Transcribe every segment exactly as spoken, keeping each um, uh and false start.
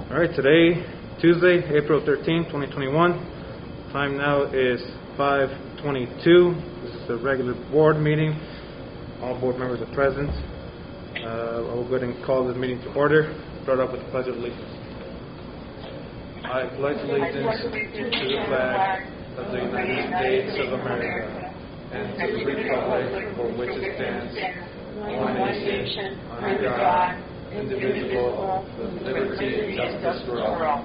All right, today, Tuesday, April thirteenth, twenty twenty-one. Time now is five twenty-two. This is a regular board meeting. All board members are present. Uh, I will go ahead and call the meeting to order. Start off with the Pledge of Allegiance. I pledge allegiance to the flag of the United States of America and to the republic for which it stands, one nation, under God, indivisible, with liberty and justice for all.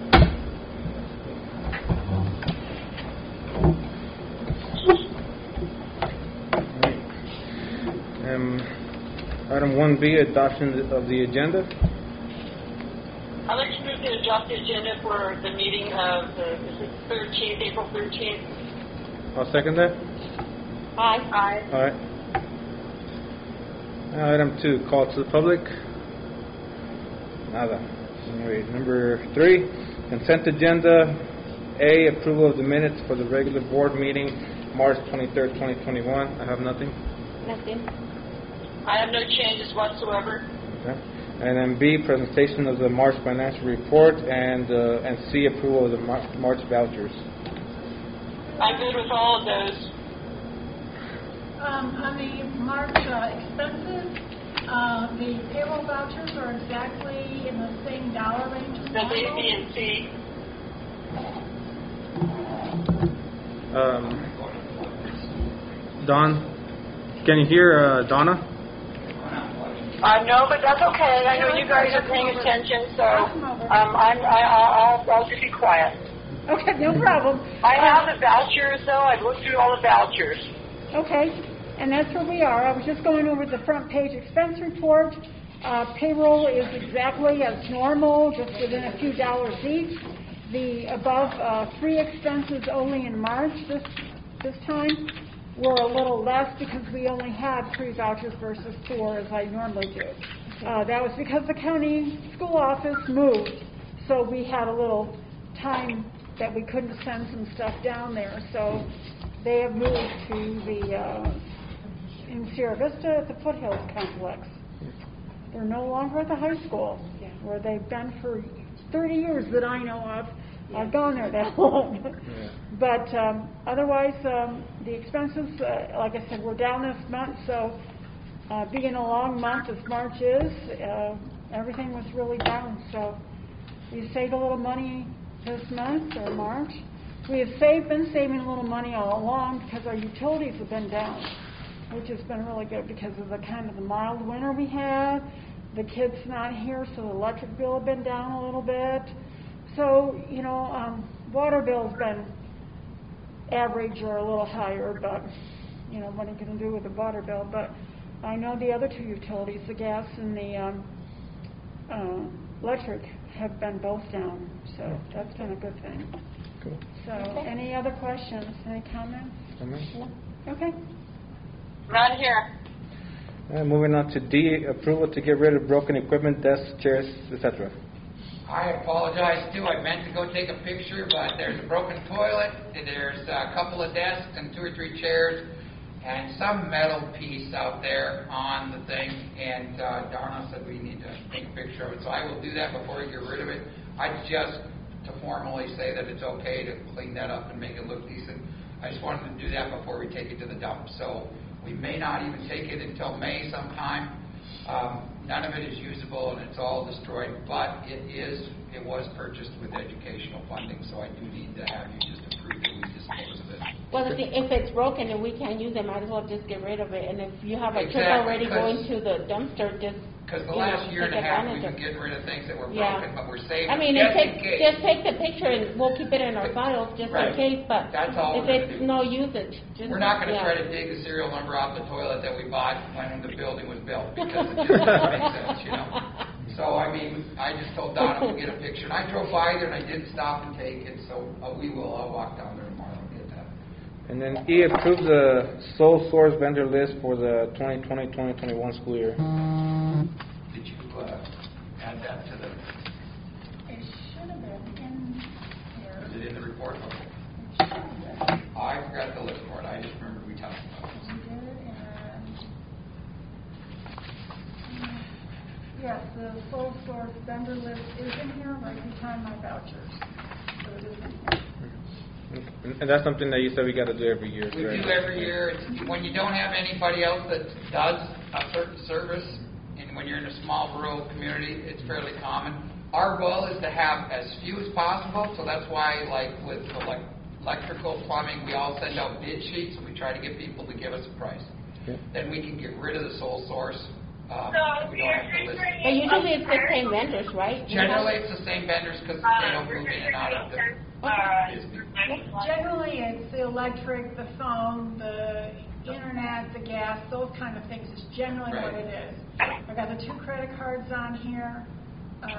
Um, item one B, adoption of the agenda. I'd like to move to adopt the agenda for the meeting of the thirteenth, April thirteenth. I'll second that. Aye. Aye. All right. Now, item two, call to the public. Nada. All right. Number three, consent agenda. A, approval of the minutes for the regular board meeting, March twenty-third, twenty twenty-one. I have nothing. Nothing. I have no changes whatsoever. Okay. And then B, presentation of the March financial report, and uh, and C, approval of the Mar- March vouchers. I'm good with all of those. Um, on the March uh, expenses, uh, the payroll vouchers are exactly in the same dollar range as The A, B, normal. and C. Um, Don, can you hear uh, Donna? I know, but that's okay. I know you guys are paying attention, so um, I'm, I, I'll, I'll just be quiet. Okay, no problem. I have the vouchers, though. I've looked through all the vouchers. Okay, and that's where we are. I was just going over the front page expense report. Uh, payroll is exactly as normal, just within a few dollars each. The above uh, three expenses only in March this this time were a little less because we only had three vouchers versus four as I normally do. Uh, that was because the county school office moved, so we had a little time that we couldn't send some stuff down there. So they have moved to the uh, in Sierra Vista at the Foothills complex. They're no longer at the high school, where they've been for thirty years that I know of. I've gone there that long. Yeah. But um, otherwise, um, the expenses, uh, like I said, we're down this month. So uh, being a long month as March is, uh, everything was really down. So we saved a little money this month or March. We have saved, been saving a little money all along because our utilities have been down, which has been really good because of the kind of the mild winter we had. The kids not here, so the electric bill have been down a little bit. So, you know, um, water bill's been average or a little higher, but, you know, what are you going to do with the water bill? But I know the other two utilities, the gas and the um, uh, electric, have been both down. So that's been a good thing. Cool. So Okay. any other questions? Any comments? Comments? Okay. Not here. Uh, moving on to D, approval to get rid of broken equipment, desks, chairs, et cetera. I apologize too. I meant to go take a picture, but there's a broken toilet, and there's a couple of desks and two or three chairs, and some metal piece out there on the thing. And uh, Donna said we need to take a picture of it, so I will do that before we get rid of it. I just to formally say that it's okay to clean that up and make it look decent. I just wanted to do that before we take it to the dump. So we may not even take it until May sometime. Um, none of it is usable and it's all destroyed, but it is, it was purchased with educational funding, so I do need to have you just approve that we dispose of it. Well, if, the, if it's broken and we can't use it, might as well just get rid of it. And if you have a Exactly, trip already 'cause- going to the dumpster, just Because the you last know, year and take a half, advantage we've been of- getting rid of things that were Yeah. broken, but we're saving I mean, just and take, in case. just take the picture and we'll keep it in our files just Right. in case. But That's all if we're it's gonna do. no usage, just We're not going to yeah. try to dig the serial number off the toilet that we bought when the building was built, because it just doesn't make sense, you know. So, I mean, I just told Donna we'll get a picture. And I drove by there and I didn't stop and take it, so uh, we will. I'll walk down there tomorrow and get that. And then E, approve the sole source vendor list for the twenty twenty to twenty twenty-one school year. Did you uh, add that to the, It should have been in here. is it in the report? Okay. It should have been. I forgot to look for it. I just remembered we talked about it. We did it, and yes, the sole source this vendor list is in here right behind my vouchers. So it is in here. And that's something that you said we got to do every year. We right? do every year. It's, when you don't have anybody else that does a certain service, and when you're in a small rural community, it's fairly common. Our goal is to have as few as possible, so that's why, like with like electrical, plumbing, we all send out bid sheets, and we try to get people to give us a price. Okay. Then we can get rid of the sole source. Um, we don't have to list. But usually it's the same vendors, right? Generally, it's the same vendors because they don't move in and out of the business. Generally, it's the electric, the phone, the internet, the gas, those kind of things is generally Right. what it is. I got the two credit cards on here, um,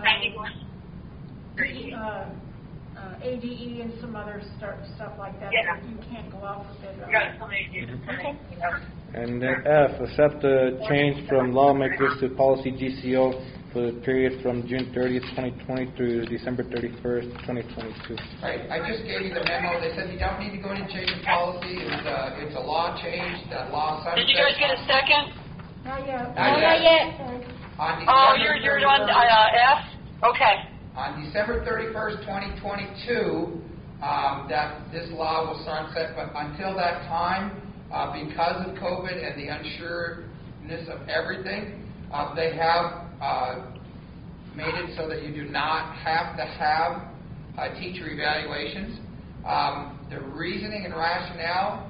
uh, uh, A D E and some other stuff, stuff like that that you can't go out for bid on. And then F, accept the change from lawmakers to policy G C O for the period from June thirtieth, twenty twenty through December thirty-first, twenty twenty-two. Right, I just gave you the memo. They said you don't need to go in and change the policy. It's a, it's a law change. That law sunset. Did you guys get a second? Not yet. Not Oh, not yet. yet. On Oh, December you're, you're on uh, thirty-first F? Okay. On December thirty-first, twenty twenty-two, um, that this law will sunset, but until that time, uh, because of COVID and the unsureness of everything, uh, they have uh, made it so that you do not have to have uh, teacher evaluations. Um, the reasoning and rationale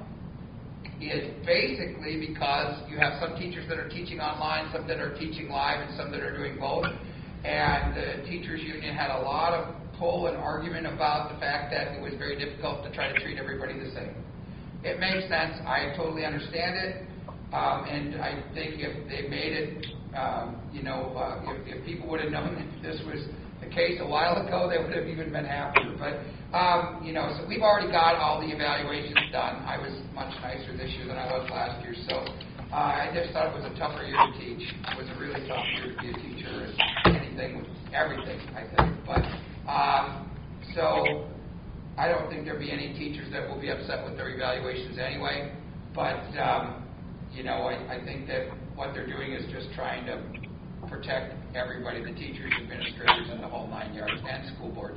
is basically because you have some teachers that are teaching online, some that are teaching live, and some that are doing both. And the teachers union had a lot of pull and argument about the fact that it was very difficult to try to treat everybody the same. It makes sense. I totally understand it. Um, and I think if they made it, um, you know, uh, if, if people would have known that this was the case a while ago, they would have even been happier. But, um, you know, so we've already got all the evaluations done. I was much nicer this year than I was last year. So uh, I just thought it was a tougher year to teach. It was a really tough year to be a teacher. Anything, everything, I think. But um, so I don't think there'll be any teachers that will be upset with their evaluations anyway. But um, you know, I, I think that what they're doing is just trying to protect everybody, the teachers, administrators, and the whole nine yards, and school boards.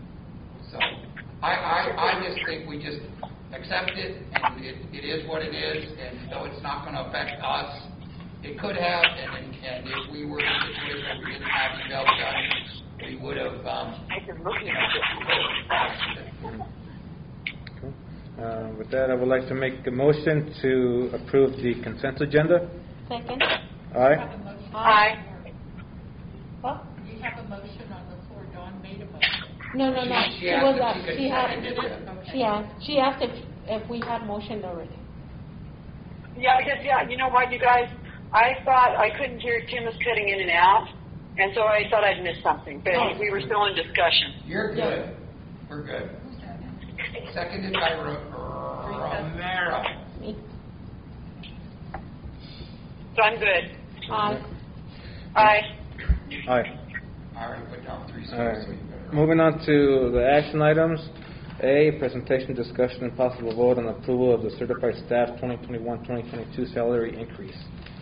So I, I, I just think we just accept it, and it, it is what it is, and though it's not going to affect us, it could have, and, and if we were in a situation where we didn't have eval done, we would have, um, you know, Uh, with that, I would like to make a motion to approve the consent agenda. Second. Aye. Aye. What? You have a motion on the floor. Dawn made a motion. No, no, no. She- she She asked was, if uh, she could she had, second it. she asked, she asked if, if we had motioned already. Yeah, because, yeah, you know what, you guys, I thought I couldn't hear Tim was cutting in and out, and so I thought I'd missed something, but Oh. we were still in discussion. you're good. We're good. Seconded by Ro- Romero. Me. So I'm good. Aye. Aye. Aye. All right, put down three All right. zeros. So you better- Moving on to the action items. A, presentation, discussion, and possible vote on approval of the certified staff twenty twenty-one twenty twenty-two salary increase.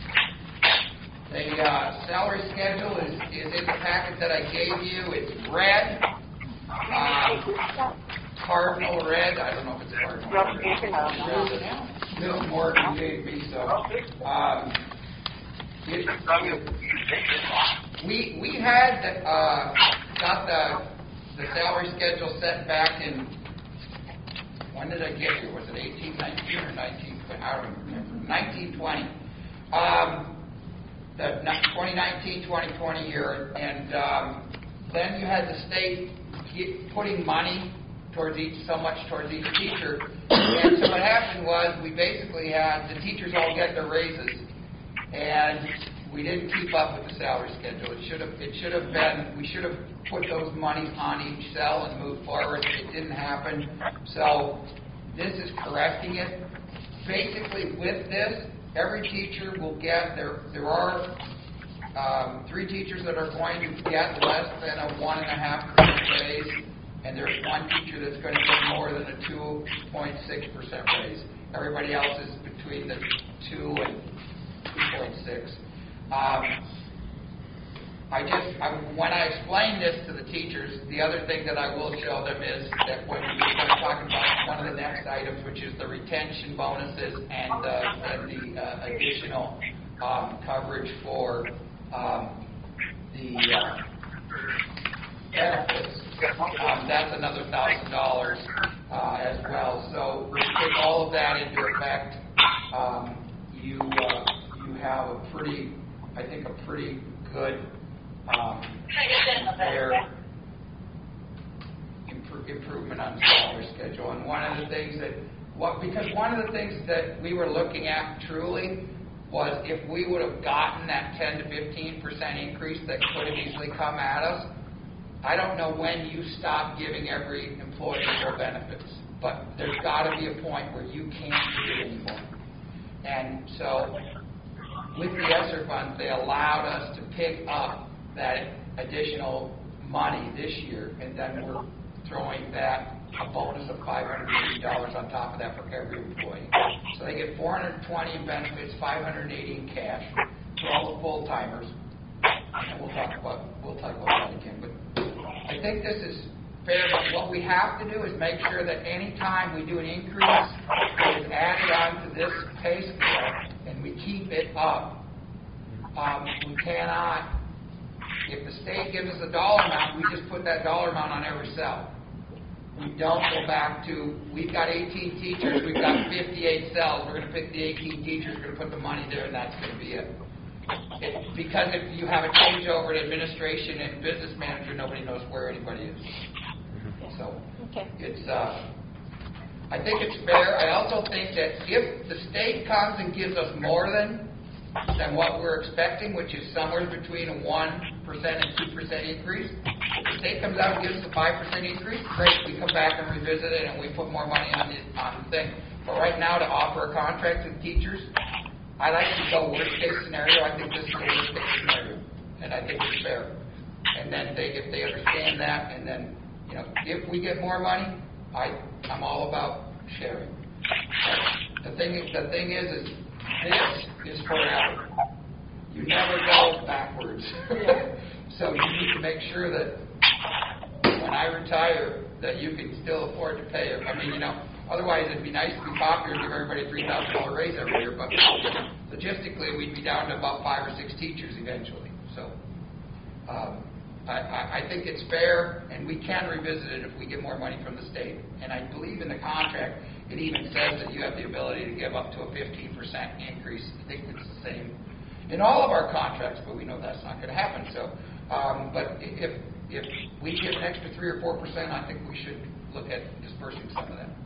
The uh, salary schedule is, is in the packet that I gave you. It's red, uh, cardinal red. I don't know if it's cardinal red. Bill Morgan gave me, so. Um, it, it, we we had uh, got the the salary schedule set back in. When did I get here? Was it eighteen nineteen or nineteen twenty? I don't remember. nineteen twenty. Um, the twenty nineteen twenty twenty year, and um, then you had the state get, putting money towards each, so much towards each teacher. And so what happened was we basically had the teachers all get their raises, and we didn't keep up with the salary schedule. It should have it should have been we should have put those monies on each cell and moved forward. It didn't happen. So this is correcting it. Basically, with this, every teacher will get there. There are um, three teachers that are going to get less than a one and a half percent raise, and there's one teacher that's going to get more than a two point six percent raise. Everybody else is between the two and two point six. Um, I just, I, when I explain this to the teachers, the other thing that I will show them is that when we start talking about one of the next items, which is the retention bonuses and, uh, and the uh, additional um, coverage for um, the uh, benefits, um, that's another thousand dollars uh, as well. So we take all of that into effect. Um, you uh, you have a pretty, I think, a pretty good um, fair imp- improvement on the salary schedule. And one of the things that, what because one of the things that we were looking at truly was if we would have gotten that ten to fifteen percent increase that could have easily come at us. I don't know when you stop giving every employee their benefits, but there's got to be a point where you can't do it anymore. And so with the ESSER funds, they allowed us to pick up that additional money this year, and then we're throwing that a bonus of five hundred eighty dollars on top of that for every employee. So they get four hundred twenty in benefits, five hundred eighty in cash for all the full timers. And we'll talk about we'll talk about that again. But I think this is fair. But what we have to do is make sure that any time we do an increase, it is added on to this pay scale, and we keep it up. Um, we cannot. If the state gives us a dollar amount, we just put that dollar amount on every cell. We don't go back to, we've got eighteen teachers, we've got fifty-eight cells, we're going to pick the eighteen teachers, we're going to put the money there, and that's going to be it. it. Because if you have a changeover in administration and business manager, nobody knows where anybody is. So, Okay. it's, uh, I think it's fair. I also think that if the state comes and gives us more than than what we're expecting, which is somewhere between a one percent and two percent increase. If the state comes out and gives us a five percent increase, great, we come back and revisit it and we put more money on the, on the thing. But right now, to offer a contract to the teachers, I like to go worst case scenario. I think this is the worst case scenario, and I think it's fair. And then they, if they understand that, and then, you know, if we get more money, I, I'm all about sharing. But the thing, the thing is, is this is forever. You never go backwards. So you need to make sure that when I retire, that you can still afford to pay it. I mean, you know, otherwise it'd be nice to be popular and give everybody a three thousand dollars raise every year, but logistically we'd be down to about five or six teachers eventually. So um, I, I, I think it's fair, and we can revisit it if we get more money from the state. And I believe in the contract, it even says that you have the ability to give up to a fifteen percent increase. I think it's the same in all of our contracts, but we know that's not going to happen. So, um, but if if we give an extra three or four percent, I think we should look at dispersing some of that.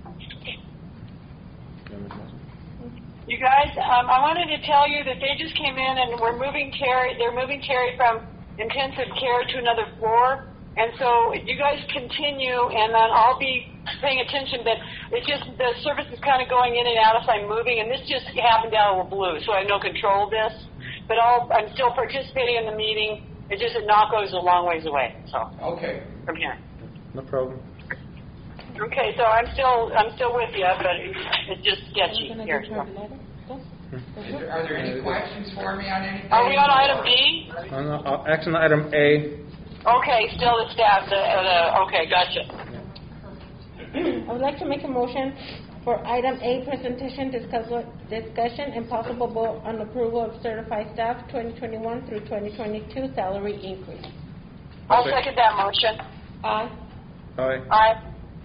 You guys, um, I wanted to tell you that they just came in and we're moving Terry. They're moving Terry from intensive care to another floor. And so you guys continue, and then I'll be paying attention. But it's just the service is kind of going in and out as I'm moving, and this just happened out of the blue, so I have no control of this. But I'll, I'm still participating in the meeting. It's just that Naco is a long ways away. So okay, from here. No problem. Okay, so I'm still I'm still with you, but it's just sketchy here. So. Is there, are there any questions for me on anything? Are we on item B? On, uh, action item A. Okay, still the staff. The, the okay, gotcha. I would like to make a motion for item A, presentation, discuss, discussion, and possible vote on approval of certified staff twenty twenty-one through twenty twenty-two salary increase. I'll Okay. second that motion. Aye. Aye. Aye.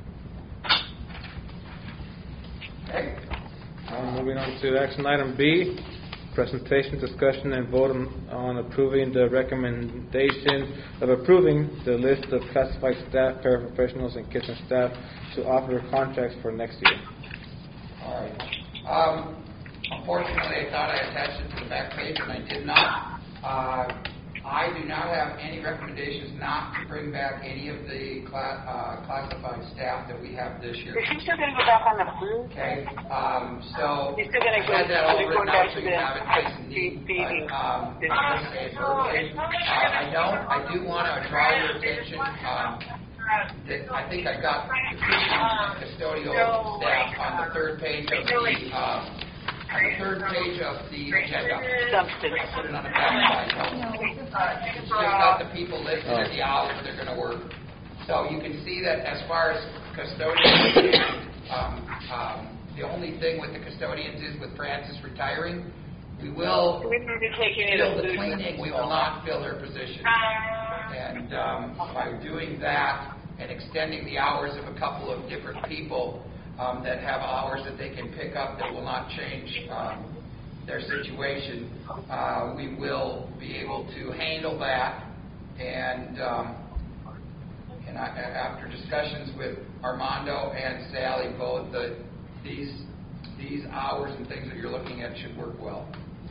Okay. Uh, moving on to action item B, presentation, discussion, and vote on, on approving the recommendation of approving the list of classified staff, paraprofessionals, and kitchen staff to offer contracts for next year. All right. Um, unfortunately, I thought I attached it to the back page, and I did not. Uh, I do not have any recommendations not to bring back any of the cla- uh, classified staff that we have this year. Is he still going to go back on the flu? Okay, um, so He's still gonna I go- had that all going written back out so to you the have it nice and neat. feeding. But, um, okay, perfect. Uh, I don't, I do want to draw your attention, um, that I think I got the custodial staff on the third page of the, um, on the third page of the agenda. Substance. I put it on the back side. It's just got the people listed and the hours they're going to work. So you can see that as far as custodians, and, um, um, the only thing with the custodians is with Francis retiring, we will We need to take any fill of the the cleaning, we will not fill her position. And um, by doing that and extending the hours of a couple of different people um, that have hours that they can pick up that will not change um, their situation, uh, we will be able to handle that. And um, and I, after discussions with Armando and Sally, both the these these hours and things that you're looking at should work well.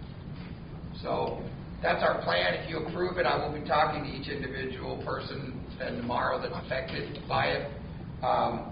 So that's our plan. If you approve it, I will be talking to each individual person and tomorrow that's affected by it. Um,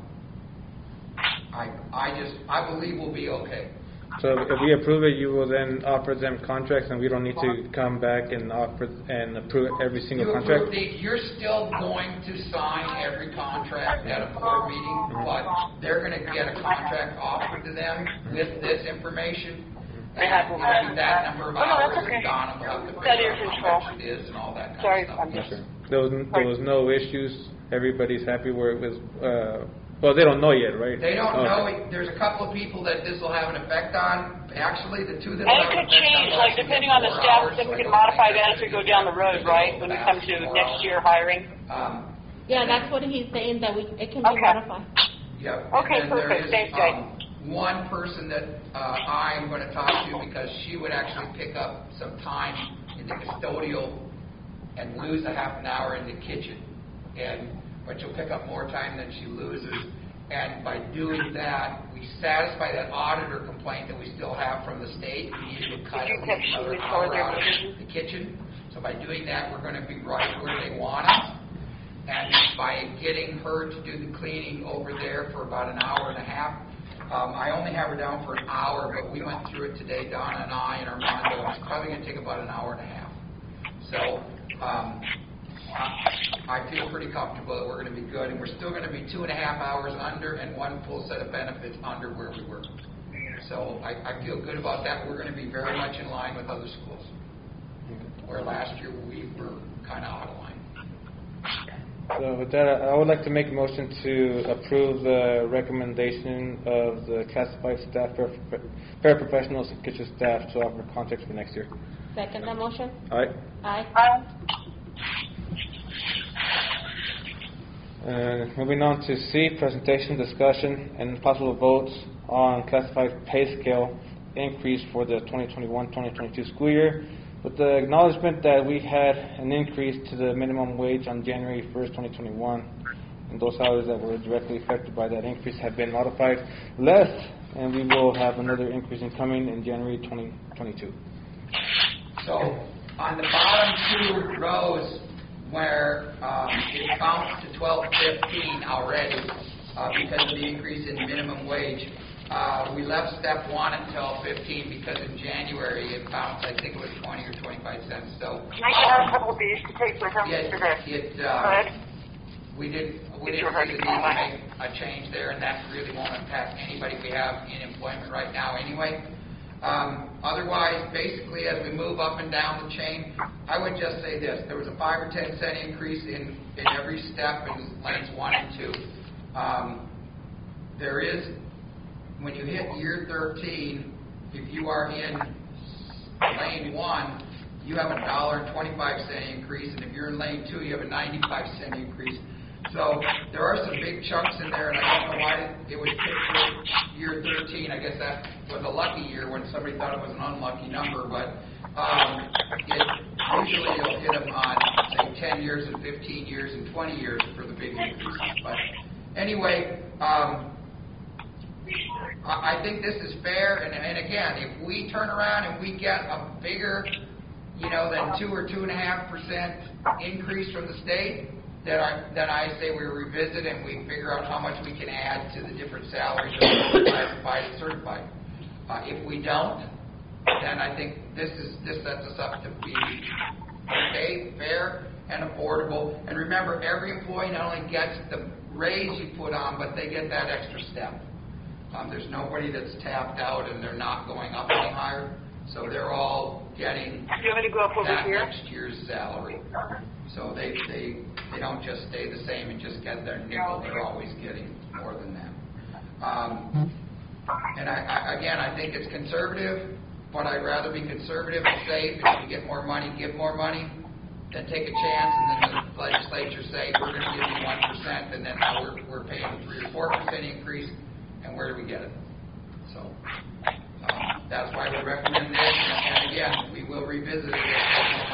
I I just I believe we'll be okay. So if we approve it, you will then offer them contracts, and we don't need to come back and offer and approve every single You contract? approve the, you're still going to sign every contract at a board meeting, but they're going to get a contract offered to them with this information. They have And it'll be that number of Oh, no, hours, that's okay. and Donna will have to It's figure under out control. how much it is and all that kind Sorry, of stuff. I'm just... Okay. There was, there was no issues. Everybody's happy where it was. Uh, well, they don't know yet, right? They don't Okay. know. There's a couple of people that this will have an effect on. Actually, the two that And will it have could an effect change, on like will depending be on the four staff, hours, then so we I can don't modify think that as we go down the road, right? When we come to Four next hours. year hiring. Um, Yeah, that's what he's saying, that we, it can be Okay. modified. Yep. Okay, And then there perfect. is, Thanks, Jay. um, one person that uh, I'm going to talk to because she would actually pick up some time in the custodial and lose a half an hour in the kitchen, and but she'll pick up more time than she loses. And by doing that, we satisfy that auditor complaint that we still have from the state. We need to cut Did you at catch least another the hour order? out of the kitchen. So by doing that, we're going to be right where they want us. And by getting her to do the cleaning over there for about an hour and a half, um, I only have her down for an hour, but we went through it today, Donna and I and Armando, and it's probably going to take about an hour and a half. So um, I feel pretty comfortable that we're going to be good, and we're still going to be two and a half hours under and one full set of benefits under where we were. So I, I feel good about that. We're going to be very much in line with other schools, where last year we were kind of out of line. So with that, I would like to make a motion to approve the recommendation of the classified staff, para- paraprofessionals, and kitchen staff to offer contracts for next year. Second the motion? All right. Aye. Um, Uh, moving on to C, presentation, discussion, and possible votes on classified pay scale increase for the twenty twenty-one twenty twenty-two school year, with the acknowledgement that we had an increase to the minimum wage on January first, twenty twenty-one, and those salaries that were directly affected by that increase have been modified less, and we will have another increase in coming in January twenty twenty-two. So on the bottom two rows, where um, it counts to twelve fifteen already uh, because of the increase in minimum wage. Uh, we left step one at twelve fifteen because in January it bounced, I think it was twenty or twenty-five cents. So Can I get a couple of these to take with him it, today? it, Go uh, ahead. we didn't we It's didn't your see the need hard to to make a change there, and that really won't impact anybody we have in employment right now anyway. Um, otherwise, basically, as we move up and down the chain, I would just say this. There was a five or ten cent increase in, in every step in lanes one and two. Um, there is, when you hit year thirteen, if you are in lane one, you have a one dollar and twenty-five cent increase, and if you're in lane two, you have a ninety-five cent increase. So there are some big chunks in there, and I don't know why it was picked for year thirteen. I guess that was a lucky year when somebody thought it was an unlucky number, but um, it, usually you'll hit them on, say, ten years and fifteen years and twenty years for the big increases. But anyway, um, I, I think this is fair, and, and again, if we turn around and we get a bigger, you know, than two or two and a half percent increase from the state, Then I, then I say we revisit and we figure out how much we can add to the different salaries of classified and certified. Uh, if we don't, then I think this is this sets us up to be okay, fair, and affordable. And remember, every employee not only gets the raise you put on, but they get that extra step. Um, there's nobody that's tapped out and they're not going up any higher. So they're all getting Do you want me to go up over that here? next year's salary. So they, they, they don't just stay the same and just get their nickel. They're always getting more than that. Um, and I, I, again, I think it's conservative, but I'd rather be conservative and safe. If you get more money, give more money. Then take a chance, and then the legislature say, we're going to give you one percent, and then now we're, we're paying a three or four percent increase, and where do we get it? So um, that's why we recommend this, and, and again, we will revisit it if there's more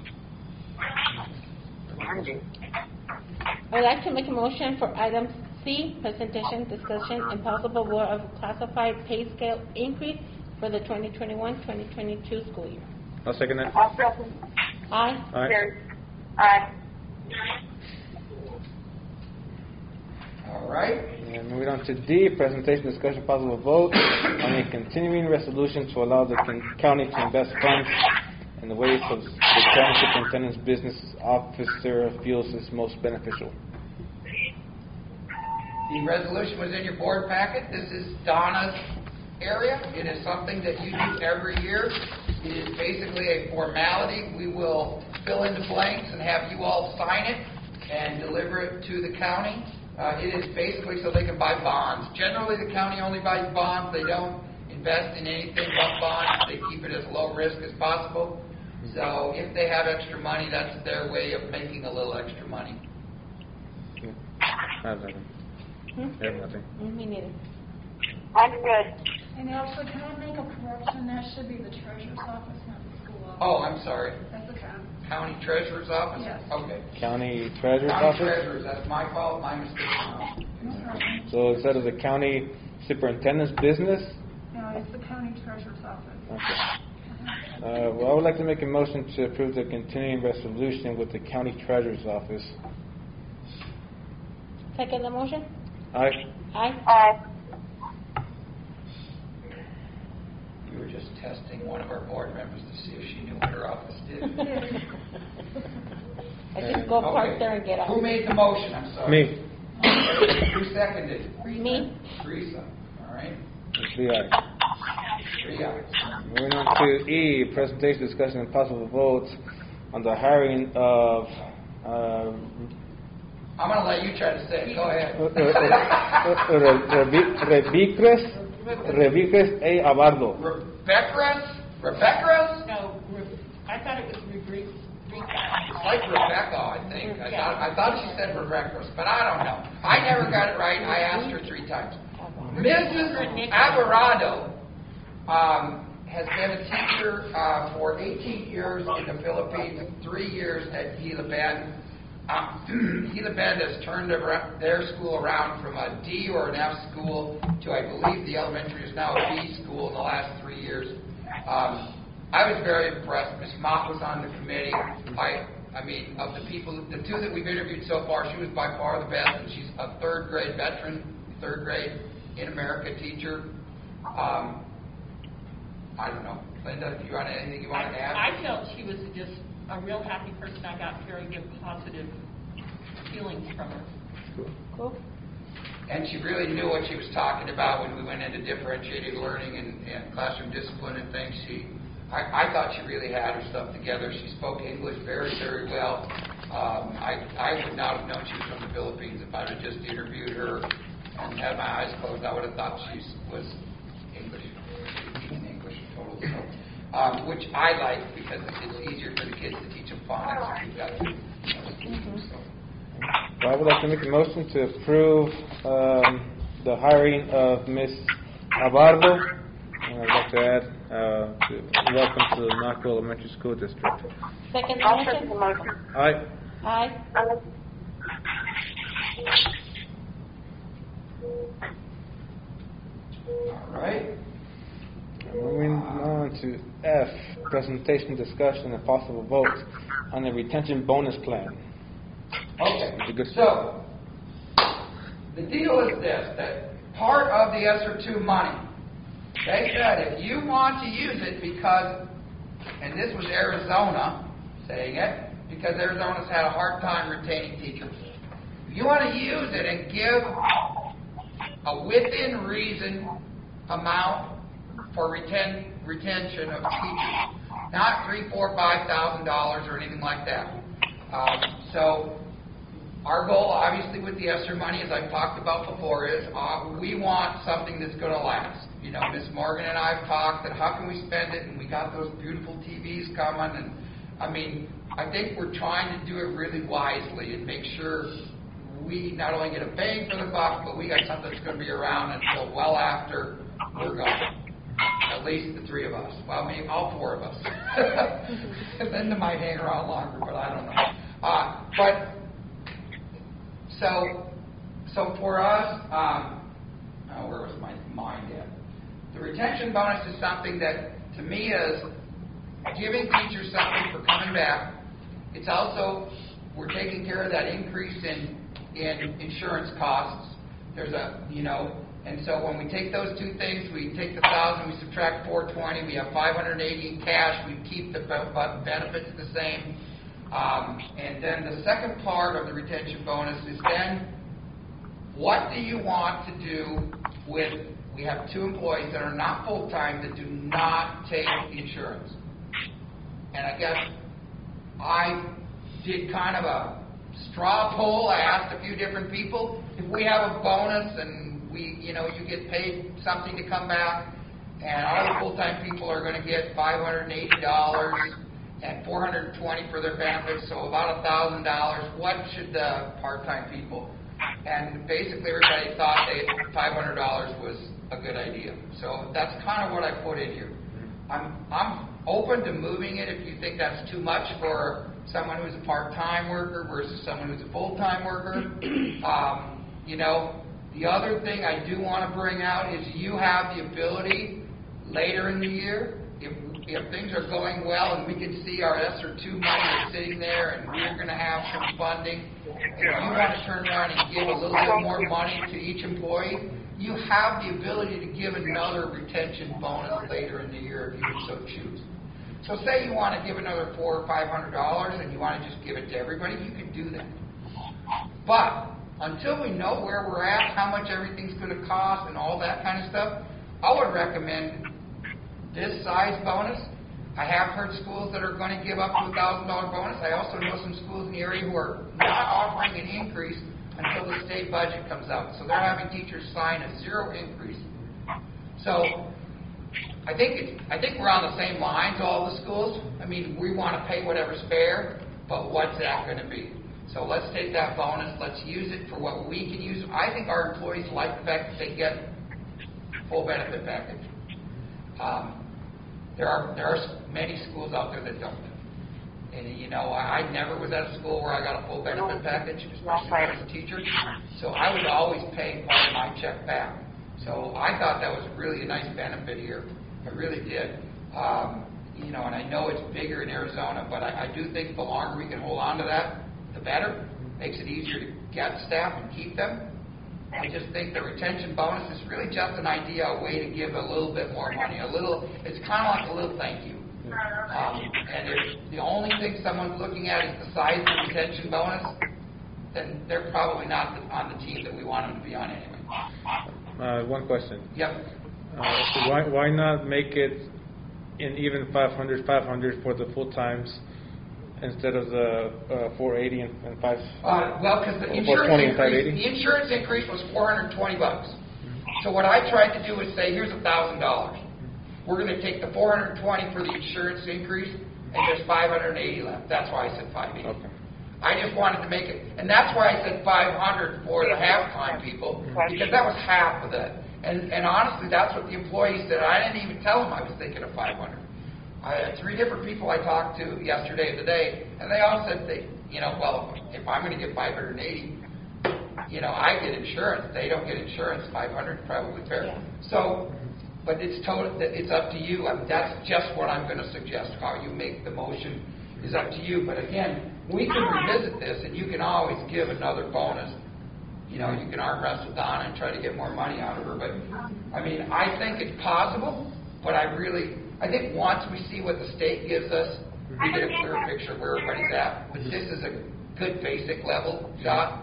money. I would like to make a motion for item C, presentation, discussion, and possible vote of classified pay scale increase for the twenty twenty-one twenty twenty-two school year. I'll second that. I'll second. Aye. Aye. Carried. Aye. All right. And moving on to D, presentation, discussion, possible vote on a continuing resolution to allow the con- county to invest funds in the ways of the county superintendent's business officer feels is most beneficial. The resolution was in your board packet. This is Donna's area. It is something that you do every year. It is basically a formality. We will fill in the blanks and have you all sign it and deliver it to the county. Uh, it is basically so they can buy bonds. Generally, the county only buys bonds. They don't invest in anything but bonds. They keep it as low risk as possible. So if they have extra money, that's their way of making a little extra money. I have nothing. Hmm? I have nothing. Mm, Me neither. I'm good. And also, can I make a correction? That should be the treasurer's office, not the school office. Oh, I'm sorry. That's okay. County Treasurer's Office? Yes. Okay. County treasurer's County office? Treasurer's, that's my fault, my mistake. No problem. So instead of the county superintendent's business? No, it's the county treasurer's office. Okay. Uh, well, I would like to make a motion to approve the continuing resolution with the county treasurer's office. Second the motion? Aye. Aye. Aye. You were just testing one of our board members to see if she knew what her office did. I just go park Okay. there and get out. Who made the motion, I'm sorry? Me. Who seconded? Me. Teresa, all right. Three ayes. Three ayes. Moving on to E, presentation, discussion, and possible votes on the hiring of uh, I'm going to let you try to say it, go ahead. Revicres Revicres A. Abardo. Rebecca's? Rebecca's? No, Re- I thought it was Rubric. It's like Rebecca, I think. I thought, I thought she said Rebecca's, but I don't know. I never got it right. I asked her three times. Missus Alvarado um, has been a teacher uh, for eighteen years in the Philippines, three years at Gila Bend. Uh, Gila Bend has turned around, their school around from a D or an F school to, I believe, the elementary is now a B school in the last three years. Um, I was very impressed. Miz Mott was on the committee. I, I mean, of the people, the two that we've interviewed so far, she was by far the best, and she's a third grade veteran, third grade in America teacher. Um, I don't know, Linda, do you want anything you want to add? I felt she was just a real happy person. I got very good positive feelings from her. Cool. And she really knew what she was talking about when we went into differentiated learning and, and classroom discipline and things. She, I, I thought she really had her stuff together. She spoke English very, very well. Um, I, I would not have known she was from the Philippines if I had just interviewed her and had my eyes closed. I would have thought she was English, speaking English totally. So, um, which I like because it's easier for the kids to teach them phonics. We've got to, you know, so. Well, I would like to make a motion to approve um, the hiring of Miz Abardo. And I'd like to add, uh, to welcome to the Knoxville Elementary School District. Second I'll motion? second the motion. Aye. Aye. Aye. All right. Moving on to F, presentation, discussion, and possible votes on the retention bonus plan. Okay, It's a good so the deal is this, that part of the ESSER two money, they said if you want to use it because, and this was Arizona saying it, because Arizona's had a hard time retaining teachers. If you want to use it and give a within reason amount for reten, retention of teachers, not three, four, five thousand dollars or anything like that. Um, so our goal, obviously, with the ESSER money, as I've talked about before, is uh, we want something that's going to last. You know, Miz Morgan and I have talked that how can we spend it, and we got those beautiful T Vs coming, and I mean, I think we're trying to do it really wisely and make sure we not only get a bang for the buck, but we got something that's going to be around until well after we're gone. At least the three of us. Well, maybe all four of us. And then they might hang around longer, but I don't know. Uh, but so, so for us, um, oh, where was my mind at? The retention bonus is something that, to me, is giving teachers something for coming back. It's also, we're taking care of that increase in in insurance costs. There's a, you know, and so when we take those two things, we take the thousand, we subtract four twenty, we have five hundred eighty in cash, we keep the benefits the same. Um, and then the second part of the retention bonus is then, what do you want to do with, we have two employees that are not full-time that do not take the insurance. And I guess I did kind of a straw poll. I asked a few different people, if we have a bonus and we, you know, you get paid something to come back, and all the full-time people are going to get five hundred eighty dollars and four hundred twenty dollars for their benefits, so about one thousand dollars. What should the part-time people? And basically everybody thought that five hundred dollars was a good idea. So that's kind of what I put in here. I'm, I'm open to moving it if you think that's too much for someone who's a part-time worker versus someone who's a full-time worker. Um, you know, the other thing I do want to bring out is you have the ability later in the year, if, if things are going well and we can see our ESSER two money is sitting there and we're going to have some funding, if you want to turn around and give a little bit more money to each employee, you have the ability to give another retention bonus later in the year if you so choose. So say you want to give another four or five hundred dollars and you want to just give it to everybody, you can do that. But until we know where we're at, how much everything's going to cost and all that kind of stuff, I would recommend this size bonus. I have heard schools that are going to give up to a thousand dollar bonus. I also know some schools in the area who are not offering an increase until the state budget comes out. So they're having teachers sign a zero increase. So I think it's, I think we're on the same lines, all the schools. I mean, we want to pay whatever's fair, but what's that going to be? So let's take that bonus. Let's use it for what we can use. I think our employees like the fact that they get full benefit package. Um, there are there are many schools out there that don't. And, you know, I, I never was at a school where I got a full benefit package, especially as a teacher. So I would always pay part of my check back. So I thought that was really a nice benefit here. I really did. Um, you know, and I know it's bigger in Arizona, but I, I do think the longer we can hold on to that, the better. Makes it easier to get staff and keep them. I just think the retention bonus is really just an idea, a way to give a little bit more money. A little, it's kind of like a little thank you. Um, and if the only thing someone's looking at is the size of the retention bonus, then they're probably not the, on the team that we want them to be on anyway. Uh, one question. Yep. Uh, so why why not make it in even five hundred, five hundred for the full times instead of the uh, four eighty and, and five? Uh, well, because the insurance increase, the insurance increase was four hundred twenty bucks. Mm-hmm. So what I tried to do was say, here's a thousand dollars. We're going to take the four hundred twenty for the insurance increase, and there's five hundred eighty left. That's why I said five eighty. Okay. I just wanted to make it, and that's why I said five hundred for the half-time people, because that was half of that. And, and honestly, that's what the employees said. I didn't even tell them I was thinking of five hundred. I had three different people I talked to yesterday and today, and they all said they, you know, well, if I'm going to get five hundred eighty, you know, I get insurance. They don't get insurance. five hundred probably fair. Yeah. So, but it's total. It's up to you. I mean, that's just what I'm going to suggest. How you make the motion is up to you. But again, we can revisit this, and you can always give another bonus. You know, you can arm wrestle with Donna and try to get more money out of her. But I mean, I think it's possible. But I really, I think once we see what the state gives us, we get a clearer picture of where everybody's at. But this is a good basic level shot.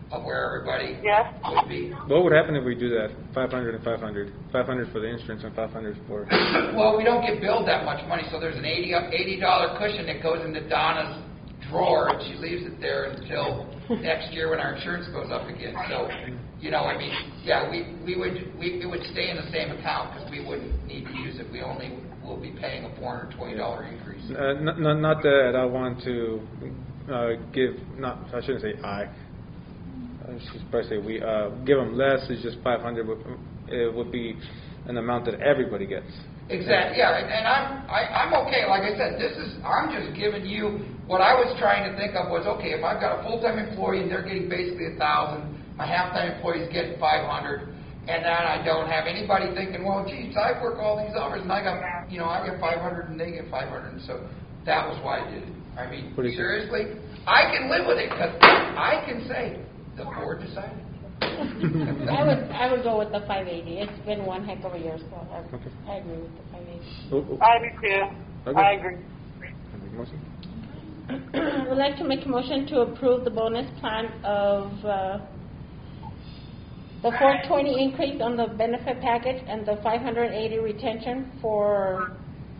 of where everybody Yes. would be. What would happen if we do that? five hundred and five hundred. five hundred for the insurance and five hundred for... Well, we don't get billed that much money, so there's an eighty dollars cushion that goes into Donna's drawer, and she leaves it there until next year when our insurance goes up again. So, you know, I mean, yeah, we, we would we it would stay in the same account because we wouldn't need to use it. We only will be paying a four hundred twenty dollars increase. Uh, not, not, not that I want to uh, give, not I shouldn't say I, I should probably say we, uh, give them less. It's just five hundred. Would, it would be an amount that everybody gets. Exactly, yeah, and, and I'm I, I'm okay. Like I said, this is I'm just giving you what I was trying to think of was okay. If I've got a full-time employee and they're getting basically a thousand, my half-time employee's getting five hundred, and then I don't have anybody thinking, well, geez, I work all these hours and I got you know I get five hundred and they get five hundred, and so that was why I did it. I mean, seriously, I can live with it because I can say the board decided. I would I would go with the five eighty. It's been one heck of a year, so I, Okay. I agree with the five eighty. Oh, oh. I do too. Okay. I agree. Make a motion? I would like to make a motion to approve the bonus plan of uh, the four twenty increase on the benefit package and the five hundred eighty retention for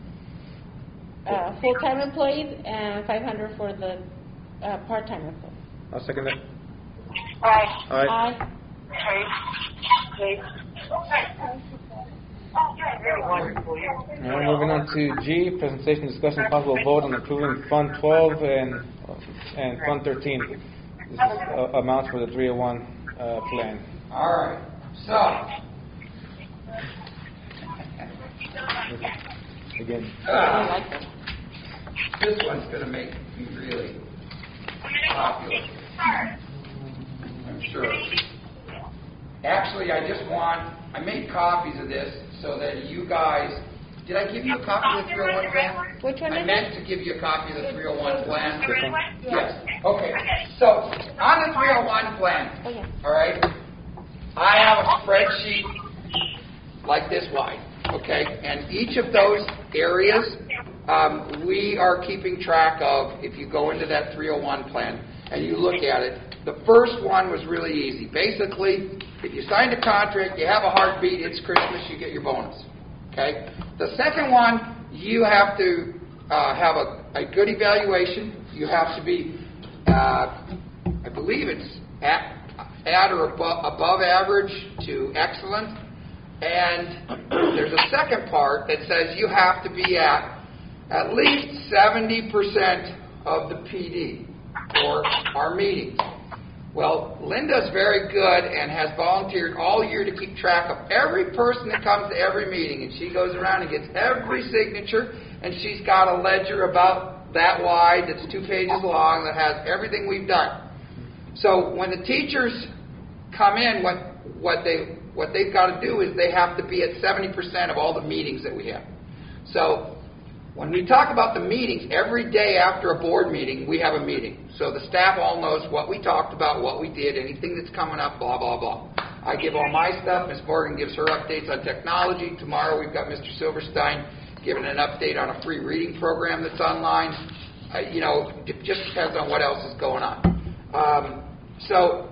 uh, full-time employees and five hundred for the uh, part-time employees. I'll second that. Aye. Aye. Aye. Okay. Very wonderful. Now moving on to G, presentation, discussion, possible vote on approving Fund twelve and and Fund thirteen. This is uh, amounts for the three oh one uh, plan. All right, so Again. uh, this one's going to make me really popular. I'm sure. Actually, I just want, I made copies of this so that you guys, did I give you a copy of the three oh one plan? Which one I is meant to give you a copy of the three oh one plan. Yes. Yes. Okay. So, on the three oh one plan, Oh, yeah. all right, I have a spreadsheet like this wide, okay? And each of those areas, um, we are keeping track of. If you go into that three oh one plan and you look at it, the first one was really easy. Basically, if you signed a contract, you have a heartbeat, it's Christmas, you get your bonus. Okay? The second one, you have to uh, have a, a good evaluation. You have to be, uh, I believe it's at, at or above, above average to excellent. And there's a second part that says you have to be at at least seventy percent of the P D for our meetings. Well, Linda's very good and has volunteered all year to keep track of every person that comes to every meeting. And she goes around and gets every signature, and she's got a ledger about that wide that's two pages long that has everything we've done. So when the teachers come in, what, what, they, what they've got to do is they have to be at seventy percent of all the meetings that we have. So when we talk about the meetings, every day after a board meeting, we have a meeting. So the staff all knows what we talked about, what we did, anything that's coming up, blah, blah, blah. I give all my stuff. Miz Morgan gives her updates on technology. Tomorrow we've got Mister Silverstein giving an update on a free reading program that's online. Uh, you know, it just depends on what else is going on. Um, so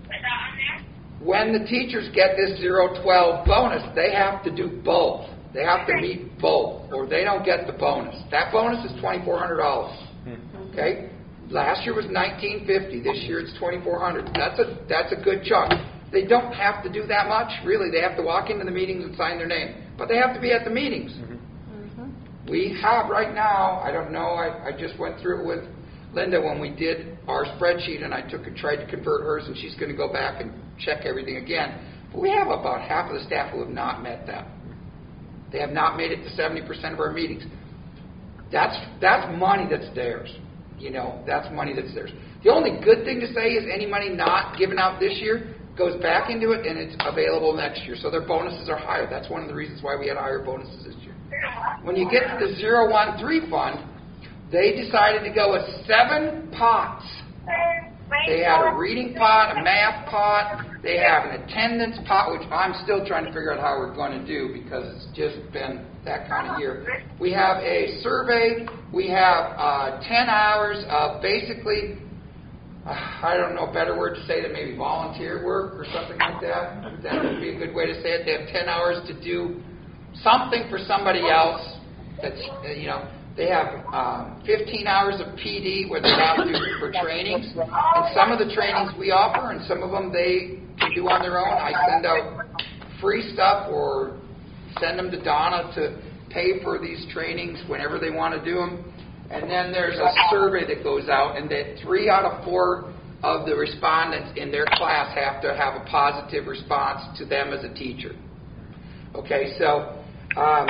when the teachers get this zero twelve bonus, they have to do both. They have to meet both, or they don't get the bonus. That bonus is twenty-four hundred dollars. Okay? Last year was nineteen fifty. This year it's twenty-four hundred. That's a that's a good chunk. They don't have to do that much, really. They have to walk into the meetings and sign their name, but they have to be at the meetings. Mm-hmm. We have right now. I don't know. I, I just went through it with Linda when we did our spreadsheet, and I took and tried to convert hers, and she's going to go back and check everything again. But we have about half of the staff who have not met that. They have not made it to seventy percent of our meetings. That's that's money that's theirs. You know, that's money that's theirs. The only good thing to say is any money not given out this year goes back into it and it's available next year. So their bonuses are higher. That's one of the reasons why we had higher bonuses this year. When you get to the zero one three fund, they decided to go with seven pots. They had a reading pot, a math pot, they have an attendance pot, which I'm still trying to figure out how we're going to do because it's just been that kind of year. We have a survey, we have uh, ten hours of basically I don't know a better word to say than maybe volunteer work or something like that. That would be a good way to say it. They have ten hours to do something for somebody else. That's, you know, they have um, fifteen hours of P D where they have to for trainings. And some of the trainings we offer, and some of them they can do on their own. I send out free stuff or send them to Donna to pay for these trainings whenever they want to do them. And then there's a survey that goes out, and that three out of four of the respondents in their class have to have a positive response to them as a teacher. Okay, so um,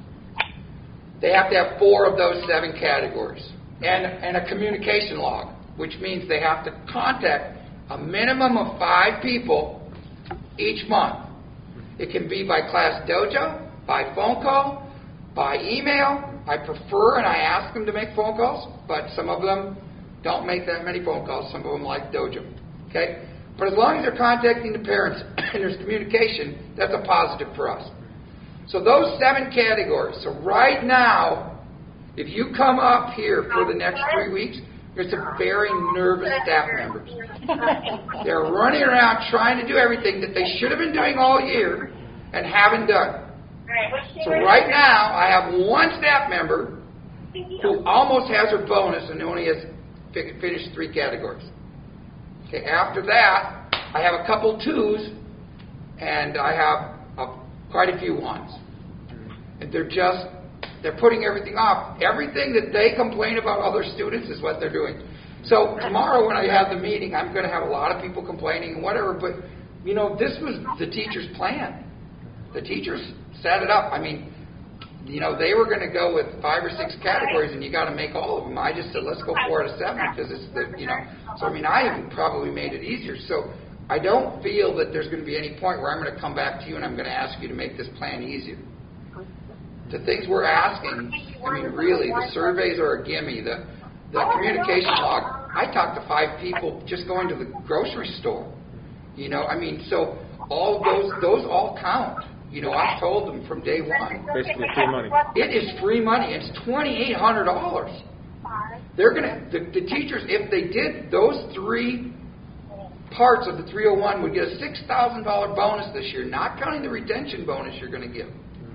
they have to have four of those seven categories. And, and a communication log, which means they have to contact a minimum of five people each month. It can be by Class Dojo, by phone call, by email. I prefer and I ask them to make phone calls, but some of them don't make that many phone calls. Some of them like Dojo. Okay? But as long as they're contacting the parents and there's communication, that's a positive for us. So those seven categories. So right now, if you come up here for the next three weeks, there's some very nervous staff members. They're running around trying to do everything that they should have been doing all year and haven't done. So right now, I have one staff member who almost has her bonus and only has finished three categories. Okay, after that, I have a couple twos, and I have a, quite a few ones. And they're just, they're putting everything off. Everything that they complain about other students is what they're doing. So tomorrow when I have the meeting, I'm going to have a lot of people complaining and whatever, but, you know, this was the teacher's plan. The teachers set it up. I mean, you know, they were going to go with five or six categories, and you got to make all of them. I just said, let's go four out of seven because it's the, you know. So I mean, I even probably made it easier. So I don't feel that there's going to be any point where I'm going to come back to you and I'm going to ask you to make this plan easier. The things we're asking, I mean, really, the surveys are a gimme. The the communication log. I talked to five people just going to the grocery store. You know, I mean, so all those those all count. You know, I've told them from day one. Basically free money. It is free money. It's twenty-eight hundred dollars. They're gonna the, the teachers, if they did those three parts of the three oh one, would get a six thousand dollar bonus this year, not counting the retention bonus you're going to give.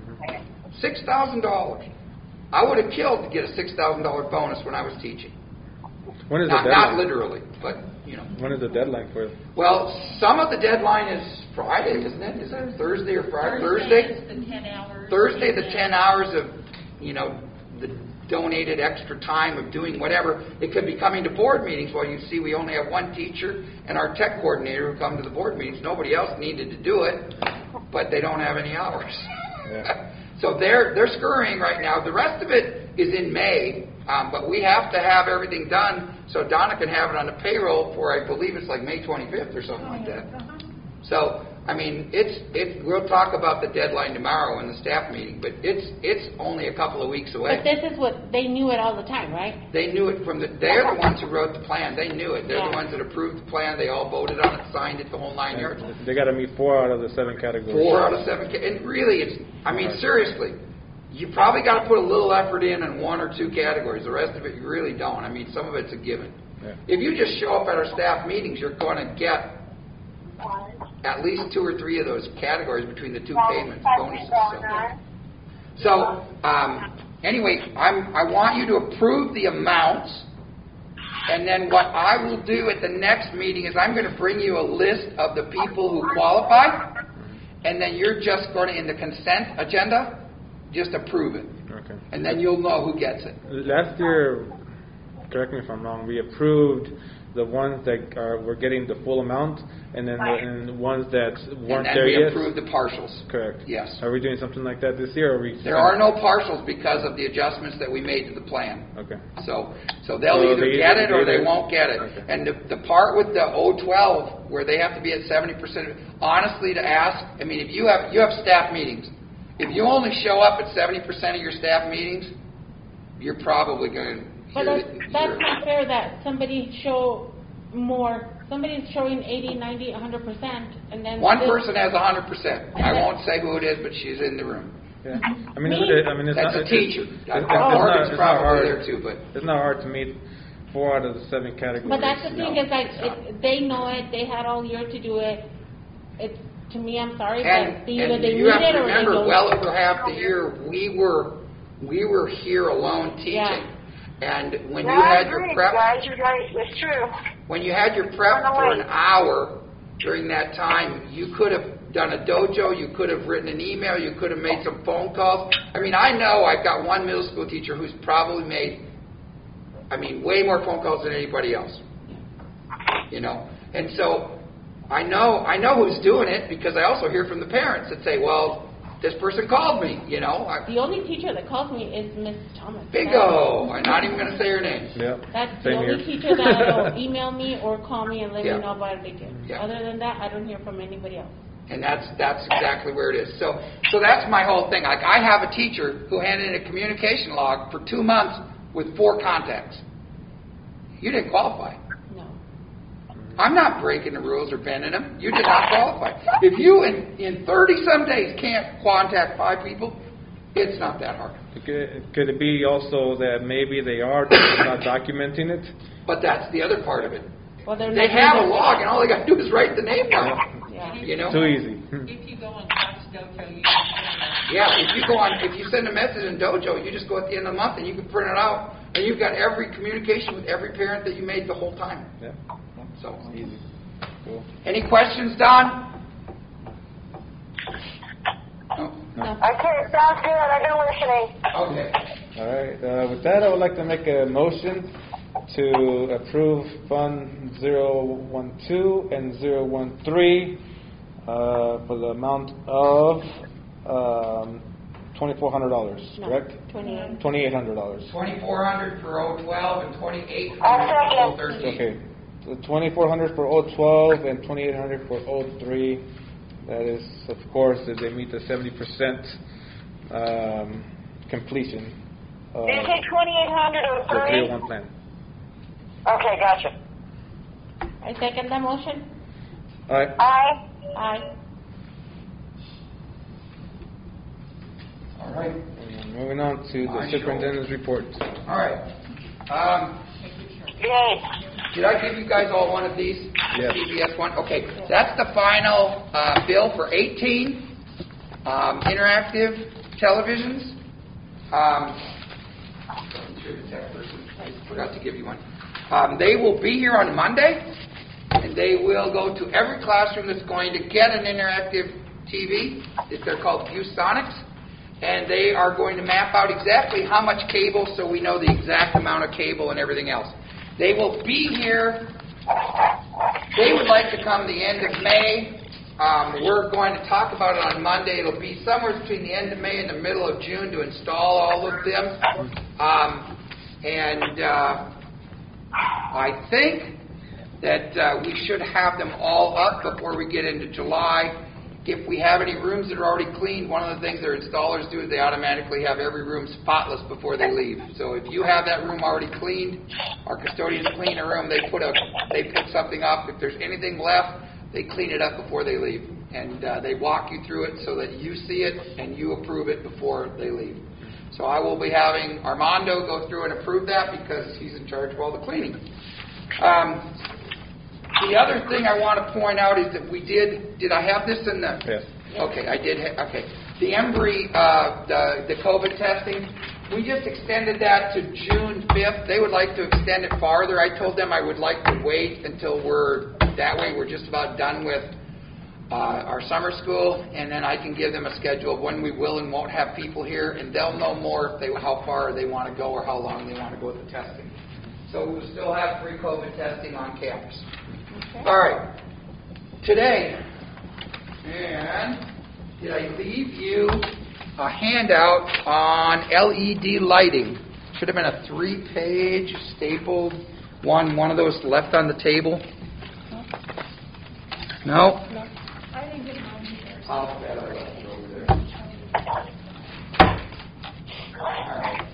Six thousand dollars. I would have killed to get a six thousand dollar bonus when I was teaching. When is not, the deadline? Not literally, but you know. When is the deadline for it? Well, some of the deadline is Friday, isn't it? Is it Thursday or Friday? Thursday Thursday. is the ten hours. Thursday, the ten hours of, you know, the donated extra time of doing whatever. It could be coming to board meetings. Well, you see, we only have one teacher and our tech coordinator who come to the board meetings. Nobody else needed to do it, but they don't have any hours. Yeah. So they're they're scurrying right now. The rest of it is in May, um, but we have to have everything done so Donna can have it on the payroll for, I believe it's like May twenty-fifth or something like that. So, I mean, it's it. We'll talk about the deadline tomorrow in the staff meeting, but it's it's only a couple of weeks away. But this is what, they knew it all the time, right? They knew it from the, they're the ones who wrote the plan. They knew it. They're Yeah. the ones that approved the plan. They all voted on it, signed it, the whole nine yards. They got to meet four out of the seven categories. Four out of seven. ca- And really, it's, I mean, seriously, you probably got to put a little effort in in one or two categories. The rest of it, you really don't. I mean, some of it's a given. Yeah. If you just show up at our staff meetings, you're going to get at least two or three of those categories between the two payments, bonuses. So, so um, anyway, I'm, I want you to approve the amounts, and then what I will do at the next meeting is I'm going to bring you a list of the people who qualify, and then you're just going to, in the consent agenda, just approve it. Okay. And then you'll know who gets it. Last year, correct me if I'm wrong, we approved the ones that are were getting the full amount, and then the and ones that weren't and then there we yet. approved the partials. Correct. Yes. Are we doing something like that this year? Or are we? There are no partials because of the adjustments that we made to the plan. Okay. So, so they'll So either they get either- it or they they either- won't get it. Okay. And the, the part with the O twelve where they have to be at seventy percent, honestly, to ask, I mean, if you have you have staff meetings, if you only show up at seventy percent of your staff meetings, you're probably going to. But that's, that's not fair that somebody show more, somebody's showing eighty, ninety, one hundred percent, and then... One this- person has one hundred percent. And I then- won't say who it is, but she's in the room. Yeah. I mean, Me? it's, I mean, it's That's not, a it's, teacher. It's, it's, Uh, it's not, Morgan's it's not probably hard. there too, but It's not hard to meet four out of the seven categories. But that's the thing, No, is like, it's not. it, they know it, they had all year to do it. It's, to me, I'm sorry, And, but either and they you need have it to or they remember, don't. well over half the year, we were, we were here alone teaching. Yeah. And when No, you I had agree, your prep, guys, you're right, it's true. when you had your prep Run for away. an hour during that time, you could have done a dojo, you could have written an email, you could have made some phone calls. I mean, I know I've got one middle school teacher who's probably made, I mean, way more phone calls than anybody else. You know, and so I know I know who's doing it, because I also hear from the parents that say, well, this person called me, you know. I, The only teacher that calls me is Miss Thomas. Bingo! I'm not even going to say her name. Yeah. That's the Same only here. teacher that will email me or call me and let Yeah. me know about a daycare. Yeah. Other than that, I don't hear from anybody else. And that's that's exactly where it is. So so that's my whole thing. Like, I have a teacher who handed in a communication log for two months with four contacts. You didn't qualify. No. I'm not breaking the rules or bending them. You did not qualify. If you in in thirty some days can't contact five people, it's not that hard. Could, could it be also that maybe they are just not documenting it? But that's the other part of it. Well, they're They not have a doing log, and all they got to do is write the name down. Yeah. You know. Too easy. If you go on Class Dojo, you can Yeah, if you go on, if you send a message in Dojo, you just go at the end of the month and you can print it out, and you've got every communication with every parent that you made the whole time. Yeah. So, Easy. Cool. any questions, Don? No. No. Okay, sounds good, I've been listening. Okay. All right. Uh, with that, I would like to make a motion to approve Fund zero one two and zero one three uh, for the amount of um, twenty-four hundred dollars, No. correct? twenty-eight. twenty-eight hundred dollars. Twenty-four hundred for O twelve and twenty-eight I'll hundred for O second. thirteen. Okay. So twenty-four hundred for O twelve and twenty-eight hundred for O three. That is, of course, if they meet the seventy percent um, completion of Did you say twenty-eight hundred or the three three? oh one plan. Okay, gotcha. I second that motion. All right. Aye. Aye. All right. And moving on to Aye, the sure. superintendent's report. All right. Um, Yay. Did I give you guys all one of these? Yes. C B S one? Okay. That's the final uh, bill for eighteen um, interactive televisions. Um, I forgot to give you one. Um, they will be here on Monday, and they will go to every classroom that's going to get an interactive T V. They're called ViewSonics. And they are going to map out exactly how much cable, so we know the exact amount of cable and everything else. They will be here. They would like to come the end of May. Um, we're going to talk about it on Monday. It'll be somewhere between the end of May and the middle of June to install all of them. Um, and uh, I think that uh, we should have them all up before we get into July. If we have any rooms that are already cleaned, one of the things their installers do is they automatically have every room spotless before they leave. So if you have that room already cleaned, our custodians clean a room, they put a they put something up. If there's anything left, they clean it up before they leave. And uh, they walk you through it so that you see it and you approve it before they leave. So I will be having Armando go through and approve that because he's in charge of all the cleaning. Um, The other thing I want to point out is that we did, did I have this in the? Yes. Okay, I did, ha- okay. The Embry, uh, the, the COVID testing, we just extended that to June fifth. They would like to extend it farther. I told them I would like to wait until we're, that way we're just about done with uh, our summer school, and then I can give them a schedule of when we will and won't have people here, and they'll know more if they, how far they want to go or how long they want to go with the testing. So we'll still have free COVID testing on campus. Okay. All right. Today, and did I leave you a handout on L E D lighting? Should have been a three-page stapled one, one of those left on the table. No? I didn't get mine either. I'll bet I left it over there. All right.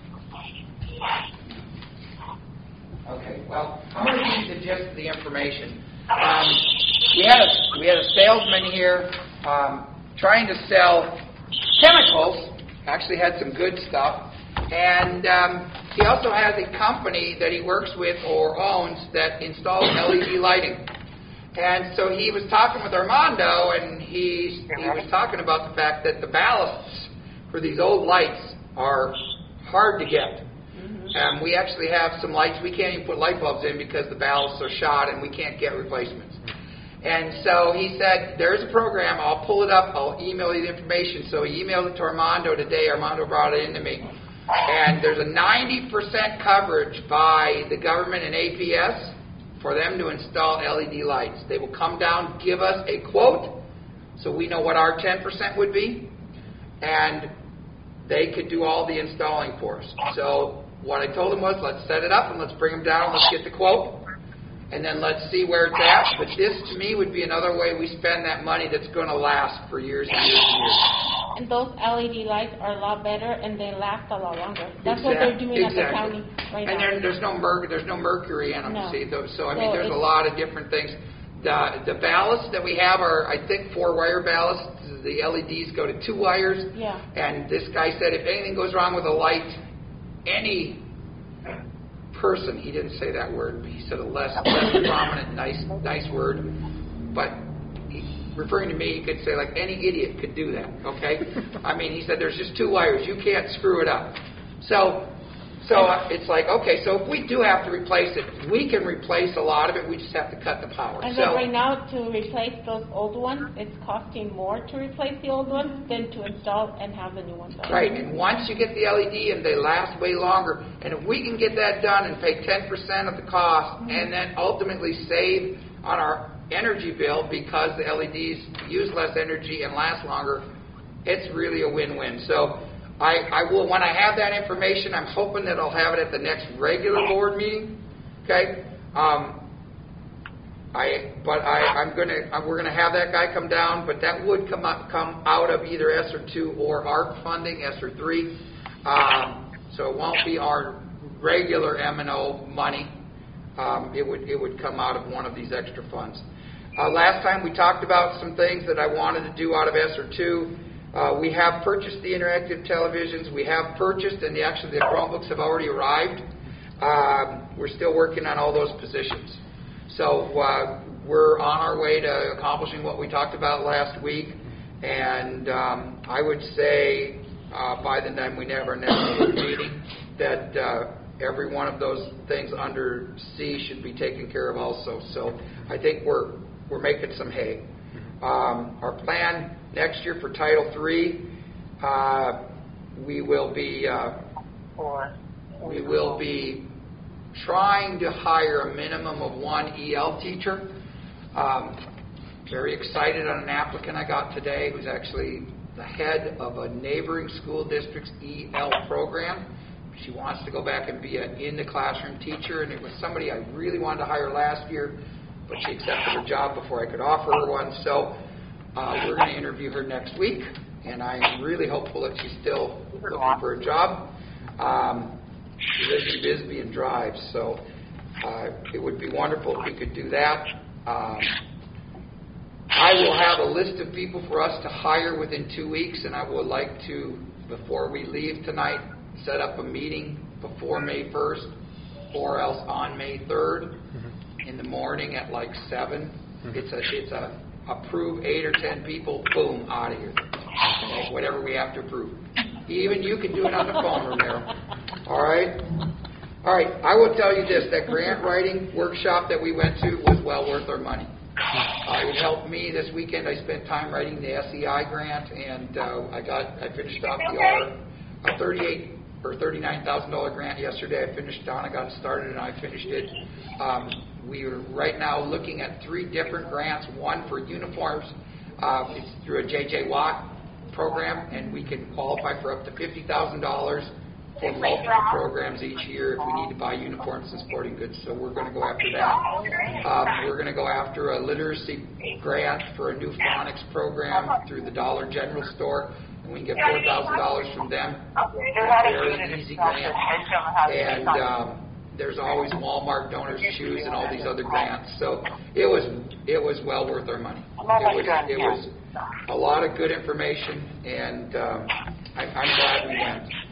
Okay, well, I'm going to give you the gist of the information. Um, we had a we had a salesman here um, trying to sell chemicals. Actually, had some good stuff, and um, he also has a company that he works with or owns that installs L E D lighting. And so he was talking with Armando, and he, he was talking about the fact that the ballasts for these old lights are hard to get. Um, we actually have some lights. We can't even put light bulbs in because the ballasts are shot and we can't get replacements. And so he said, there's a program. I'll pull it up. I'll email you the information. So he emailed it to Armando today. Armando brought it in to me. And there's a ninety percent coverage by the government and A P S for them to install L E D lights. They will come down, give us a quote, so we know what our ten percent would be, and they could do all the installing for us. So what I told them was, let's set it up and let's bring them down, let's get the quote, and then let's see where it's at. But this, to me, would be another way we spend that money that's going to last for years and years and years. And those L E D lights are a lot better and they last a lot longer. That's Exact- what they're doing exactly. at the county right and now. And there's no mer- there's no mercury in them. No. See, those, so I So mean, there's a it's- lot of different things. The the ballasts that we have are, I think, four wire ballasts. The L E Ds go to two wires. Yeah. And this guy said, if anything goes wrong with a light, any person, he didn't say that word, but he said a less, less prominent, nice nice word, but he, referring to me, he could say, like, any idiot could do that, okay? I mean, he said, there's just two wires. You can't screw it up. So, so uh, it's like, okay, so if we do have to replace it, we can replace a lot of it. We just have to cut the power. And so, then right now, to replace those old ones, it's costing more to replace the old ones than to install and have the new ones on. right, and once you get the L E D and they last way longer, and if we can get that done and pay ten percent of the cost, mm-hmm. and then ultimately save on our energy bill because the L E Ds use less energy and last longer, it's really a win-win. So I, I will, when I have that information, I'm hoping that I'll have it at the next regular board meeting. Okay, um, I but I, I'm gonna we're gonna have that guy come down, but that would come up, come out of either S R two or A R C funding, S R three. Um, so it won't be our regular M and O money. Um, it would it would come out of one of these extra funds. Uh, last time we talked about some things that I wanted to do out of S R two. Uh, we have purchased the interactive televisions. We have purchased, and the, actually the Chromebooks have already arrived. Um, we're still working on all those positions. So uh, we're on our way to accomplishing what we talked about last week. And um, I would say uh, by the time we have our next board meeting that uh, every one of those things under C should be taken care of also. So I think we're we're making some hay. Um, our plan next year for Title three, uh, we will be uh, we will be trying to hire a minimum of one E L teacher. Um, very excited on an applicant I got today who's actually the head of a neighboring school district's E L program. She wants to go back and be an in-the-classroom teacher, and it was somebody I really wanted to hire last year, but she accepted her job before I could offer her one. So uh, we're going to interview her next week, and I'm really hopeful that she's still looking for a job. Um, she lives in Bisbee and drives, so uh, it would be wonderful if we could do that. Um, I will have a list of people for us to hire within two weeks, and I would like to, before we leave tonight, set up a meeting before May first or else on May third mm-hmm. in the morning at like seven. Mm-hmm. It's a it's a approve eight or ten people, boom, out of here. Okay, whatever we have to approve. Even you can do it on the phone, Romero. All right? All right, I will tell you this, that grant writing workshop that we went to was well worth our money. Uh, it helped me this weekend. I spent time writing the S E I grant, and uh, I got I finished off the R, a thirty-eight or thirty-nine thousand dollar grant yesterday. I finished it on, I got it started, and I finished it. Um, we are right now looking at three different grants. One for uniforms. Uh, it's through a J J Watt program, and we can qualify for up to fifty thousand dollars for multiple programs each year if we need to buy uniforms and sporting goods. So we're going to go after that. Um, we're going to go after a literacy grant for a new phonics program through the Dollar General store. And we can get four thousand dollars from them. Very easy grant. And um, there's always Walmart donors shoes and all these other grants. So it was it was well worth our money. It was, it was a lot of good information, and um, I, I'm glad we went.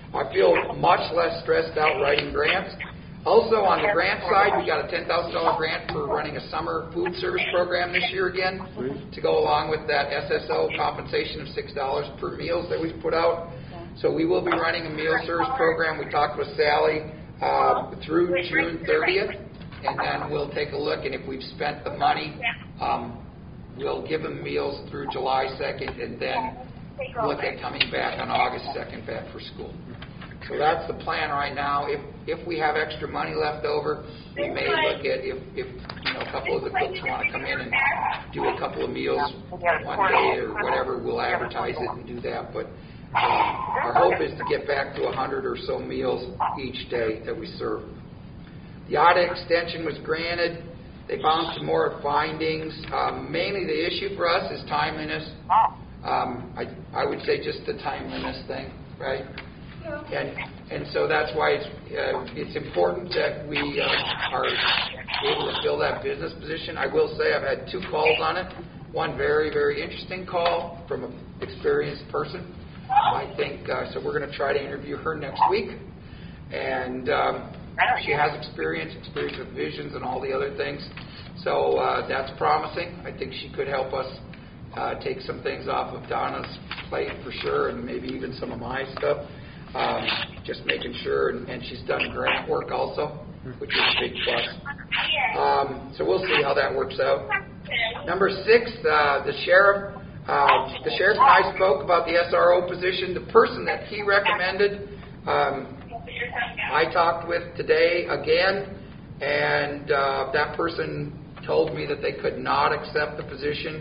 I feel much less stressed out writing grants. Also, on the grant side, we got a ten thousand dollars grant for running a summer food service program this year again to go along with that S S O compensation of six dollars per meals that we've put out. So we will be running a meal service program. We talked with Sally uh, through June thirtieth, and then we'll take a look, and if we've spent the money, um, we'll give them meals through July second, and then look at coming back on August second back for school. So that's the plan right now. If if we have extra money left over, we may look at if, if you know, a couple of the cooks want to come in and do a couple of meals one day or whatever, we'll advertise it and do that. But um, our hope is to get back to one hundred or so meals each day that we serve. The audit extension was granted. They found some more findings. Um, mainly the issue for us is timeliness. Um, I, I would say just the timeliness thing, right? And and so that's why it's uh, it's important that we uh, are able to fill that business position. I will say I've had two calls on it. One very, very interesting call from an experienced person. I think, uh, so we're going to try to interview her next week. And um, she has experience, experience with visions and all the other things. So uh, that's promising. I think she could help us uh, take some things off of Donna's plate for sure, and maybe even some of my stuff. Um, just making sure, and, and she's done grant work also, which is a big plus. Um, so we'll see how that works out. Number six, uh, the sheriff. Uh, the sheriff and I spoke about the S R O position. The person that he recommended, um, I talked with today again, and uh, that person told me that they could not accept the position.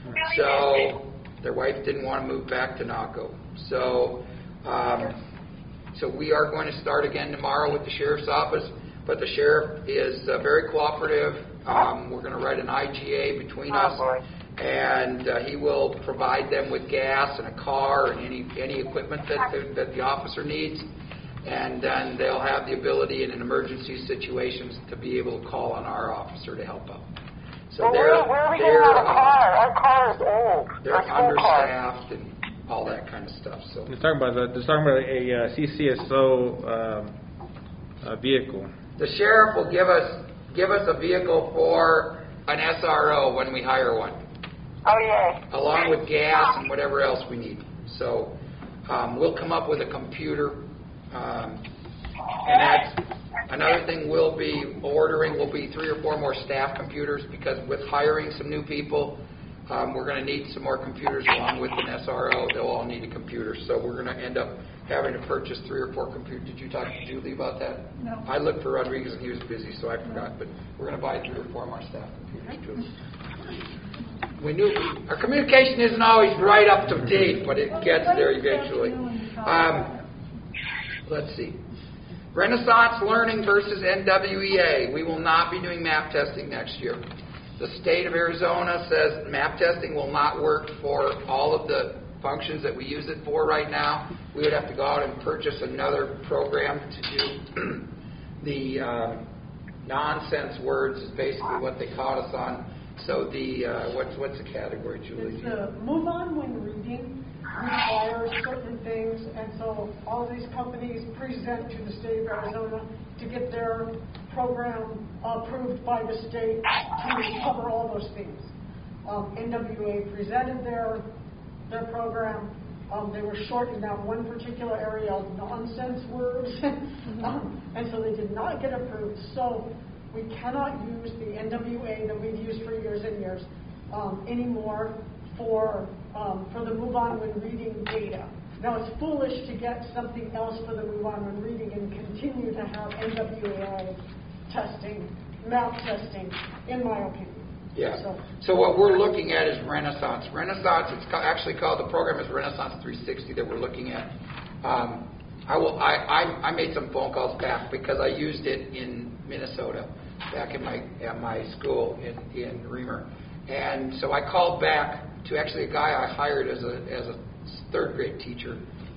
So their wife didn't want to move back to Naco. So. Um, So we are going to start again tomorrow with the sheriff's office, but the sheriff is uh, very cooperative. Um, we're going to write an I G A between us, and uh, he will provide them with gas and a car and any any equipment that the, that the officer needs, and then they'll have the ability in an emergency situations to be able to call on our officer to help out. So well, they're, where are we they're, getting out of uh, car? Our car is old. they're Our school car. understaffed and all that kind of stuff. So They're talking about, the, they're talking about a uh, C C S O um, uh, vehicle. the sheriff will give us give us a vehicle for an S R O when we hire one, Oh, yeah. along with gas and whatever else we need. So um, we'll come up with a computer, um, and that's another thing we'll be ordering. Will be three or four more staff computers, because with hiring some new people, Um, we're going to need some more computers along with an S R O. They'll all need a computer. So we're going to end up having to purchase three or four computers. Did you talk to Julie about that? No. I looked for Rodriguez and he was busy, so I forgot. But we're going to buy three or four more staff computers, Julie. We knew our communication isn't always right up to date, but it gets there eventually. Um, let's see. Renaissance Learning versus N W E A. We will not be doing map testing next year. The state of Arizona says map testing will not work for all of the functions that we use it for right now. We would have to go out and purchase another program to do the uh, nonsense words is basically what they caught us on. So the, uh, what's what's the category, Julie? It's the move on when reading requires certain things, and so all these companies present to the state of Arizona to get their program approved by the state to cover all those things. Um, N W A presented their their program. Um, they were short in that one particular area of nonsense words, um, and so they did not get approved. So we cannot use the N W A that we've used for years and years um, anymore for um, for the move on when reading data. Now, it's foolish to get something else for the move on when reading and continue to have N W A testing, map testing, in my opinion. Yeah. So, so what we're looking at is Renaissance. Renaissance, it's ca- actually called, the program is Renaissance three sixty that we're looking at. Um, I will. I, I I made some phone calls back because I used it in Minnesota, back in my at my school in in Reamer, and so I called back to actually a guy I hired as a as a third grade teacher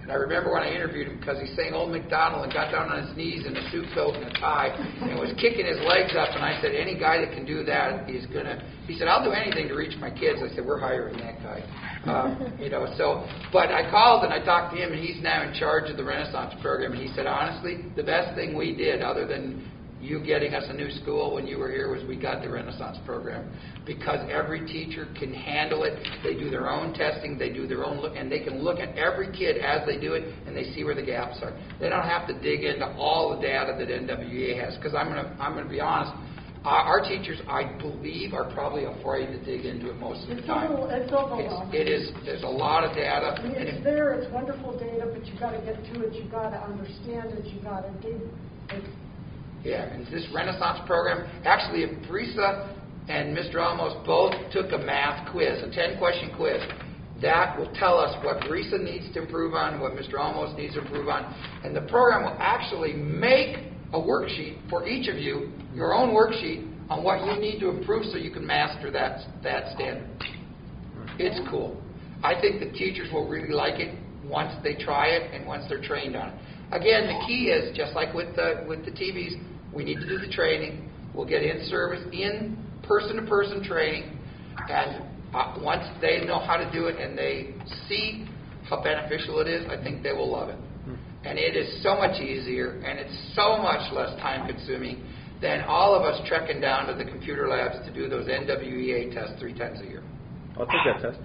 And I remember when I interviewed him because he sang Old MacDonald and got down on his knees in a suit coat and a tie and was kicking his legs up. And I said, any guy that can do that is going to, he said, I'll do anything to reach my kids. I said, we're hiring that guy. Um, you know, so, but I called and I talked to him, and he's now in charge of the Renaissance program. And he said, honestly, the best thing we did, other than you getting us a new school when you were here, was we got the Renaissance program, because every teacher can handle it. They do their own testing, they do their own look, and they can look at every kid as they do it, and they see where the gaps are. They don't have to dig into all the data that N W E A has, because I'm going to I'm going to be honest. Uh, our teachers, I believe, are probably afraid to dig into it most of the It's time. a little- it's overwhelming. It's, it is. There's a lot of data. I mean, and it's if- there, it's wonderful data, but you got to get to it, you got to understand it, you got to dig. It's, Yeah, and this Renaissance program, actually, if Brisa and Mister Almos both took a math quiz, a ten-question quiz, that will tell us what Brisa needs to improve on, what Mister Almos needs to improve on, and the program will actually make a worksheet for each of you, your own worksheet, on what you need to improve so you can master that, that standard. It's cool. I think the teachers will really like it once they try it and once they're trained on it. Again, the key is, just like with the, with the T Vs, we need to do the training. We'll get in-service, in person-to-person training, and uh, once they know how to do it and they see how beneficial it is, I think they will love it. And it is so much easier, and it's so much less time-consuming than all of us trekking down to the computer labs to do those N W E A tests three times a year. I'll take that test.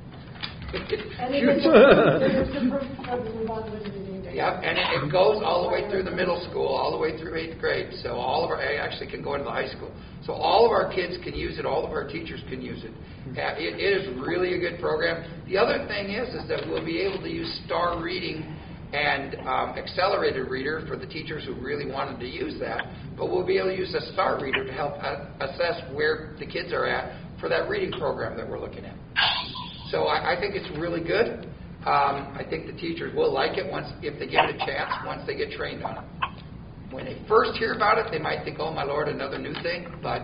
and it is it's improved because we want them to do data. Yep, and it, it goes all the way through the middle school, all the way through eighth grade. So all of our, I actually can go into the high school. So all of our kids can use it, all of our teachers can use it. Uh, it, it is really a good program. The other thing is, is that we'll be able to use star reading and um, accelerated reader for the teachers who really wanted to use that. But we'll be able to use a star reader to help uh, assess where the kids are at for that reading program that we're looking at. So I, I think it's really good. Um, I think the teachers will like it once, if they give it a chance, once they get trained on it. When they first hear about it, they might think, oh, my Lord, another new thing. But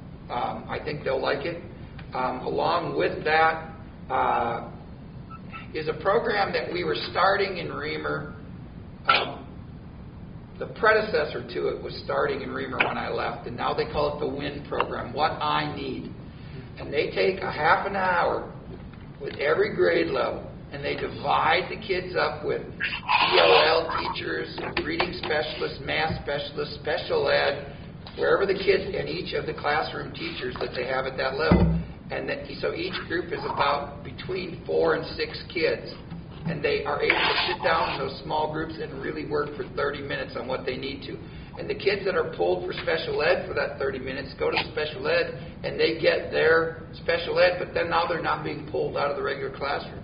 um, I think they'll like it. Um, along with that uh, is a program that we were starting in Reamer. Um, the predecessor to it was starting in Reamer when I left, and now they call it the WIN program, What I Need. And they take a half an hour with every grade level, and they divide the kids up with E L L teachers, reading specialists, math specialists, special ed, wherever the kids, and each of the classroom teachers that they have at that level. And that, so each group is about between four and six kids. And they are able to sit down in those small groups and really work for thirty minutes on what they need to. And the kids that are pulled for special ed for that thirty minutes go to special ed, and they get their special ed, but then now they're not being pulled out of the regular classroom.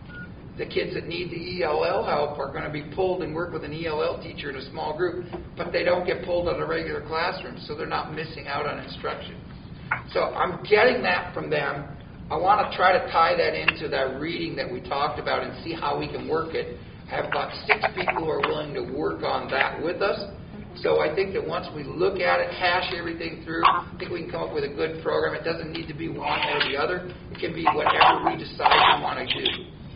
The kids that need the E L L help are going to be pulled and work with an E L L teacher in a small group, but they don't get pulled out of the regular classroom, so they're not missing out on instruction. So I'm getting that from them. I want to try to tie that into that reading that we talked about and see how we can work it. I have about six people who are willing to work on that with us. So I think that once we look at it, hash everything through, I think we can come up with a good program. It doesn't need to be one or the other. It can be whatever we decide we want to do.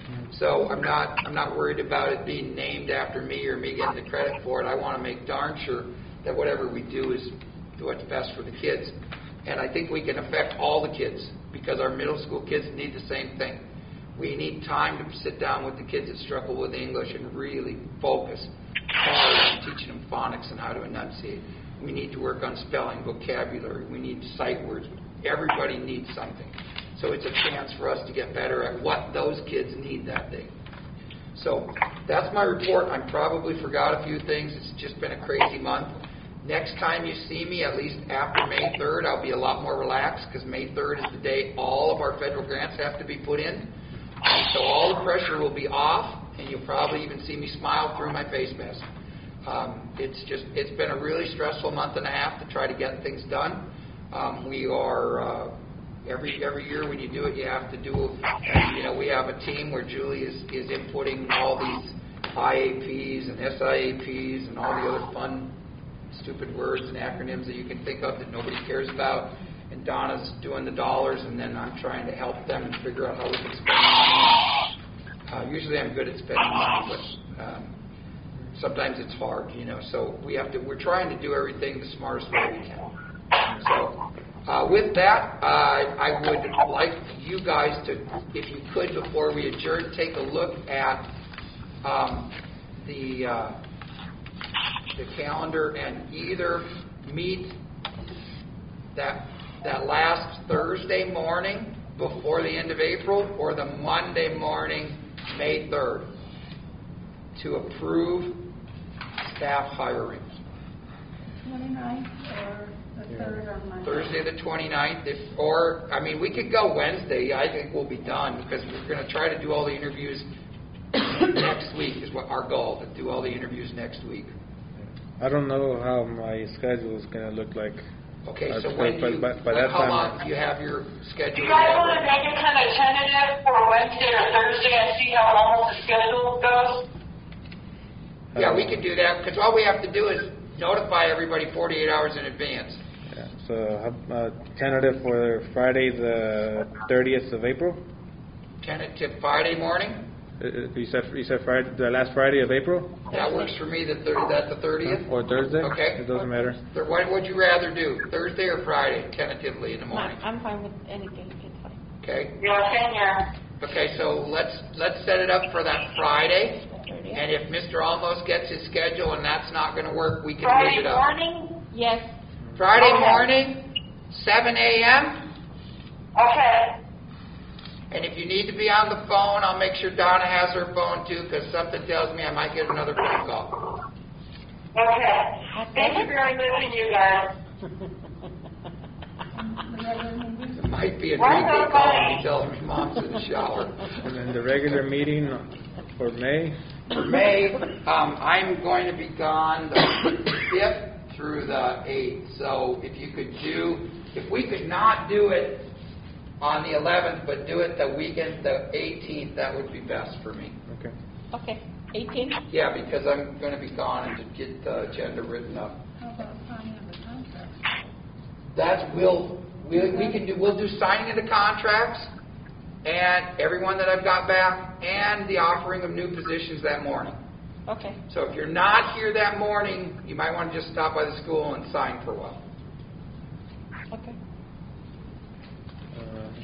So I'm not I'm not worried about it being named after me or me getting the credit for it. I want to make darn sure that whatever we do is what's best for the kids. And I think we can affect all the kids, because our middle school kids need the same thing. We need time to sit down with the kids that struggle with English and really focus hard on teaching them phonics and how to enunciate. We need to work on spelling, vocabulary. We need sight words. Everybody needs something. So it's a chance for us to get better at what those kids need that day. So that's my report. I probably forgot a few things. It's just been a crazy month. Next time you see me, at least after May third, I'll be a lot more relaxed, because May third is the day all of our federal grants have to be put in. And so all the pressure will be off, and you'll probably even see me smile through my face mask. Um, it's just, it's been a really stressful month and a half to try to get things done. Um, we are, uh, every every year when you do it, you have to do, and, you know, we have a team where Julie is, is inputting all these I A Ps and S I A Ps and all the other fun stupid words and acronyms that you can think of that nobody cares about. And Donna's doing the dollars, and then I'm trying to help them figure out how we can spend money. Uh, usually I'm good at spending money, but um, sometimes it's hard, you know. So we have to. We're trying to do everything the smartest way we can. So uh, with that, uh, I would like you guys to, if you could, before we adjourn, take a look at um, the uh, the calendar and either meet that that last Thursday morning before the end of April or the Monday morning, May third, to approve staff hiring. twenty-ninth or the third on Monday? Thursday the twenty-ninth, if, or, I mean, we could go Wednesday. I think we'll be done because we're going to try to do all the interviews next week is what our goal, to do all the interviews next week. I don't know how my schedule is going to look like. Okay, Uh, so by- when do by- you, by- by when- that how time- long do you have your schedule? You guys want to make it kind of tentative for Wednesday or Thursday and see how almost the schedule goes? Yeah, we can do that because all we have to do is notify everybody forty-eight hours in advance. Yeah, so uh, tentative for Friday, the thirtieth of April. Tentative Friday morning. Uh, You said you said Friday, the last Friday of April, That works for me. The third, that's the thirtieth. or Thursday? Okay. It doesn't matter. Th- What would you rather do, Thursday or Friday, tentatively in the morning? I'm fine with anything, it's fine. Okay. Yeah, same here. Okay, so let's let's set it up for that Friday. The thirtieth? And if Mister Almost gets his schedule and that's not going to work, we can Friday move it up. morning? Yes, Friday Okay. morning, seven a.m. Okay. And if you need to be on the phone, I'll make sure Donna has her phone too, because something tells me I might get another phone call. Okay. Thank you for missing you guys. It might be a Why creepy not? call when you tell me mom's in the shower. And then the regular meeting for May. For May, um, I'm going to be gone the fifth through the eighth. So if you could do, if we could not do it on the eleventh, but do it the weekend, the eighteenth, that would be best for me. Okay. okay, eighteen? Yeah, because I'm going to be gone and to get the agenda written up. How about signing of the contract? That's, we'll, we, we can do, we'll do signing of the contracts and everyone that I've got back and the offering of new positions that morning. Okay, So if you're not here that morning, you might want to just stop by the school and sign for a while. okay. Uh,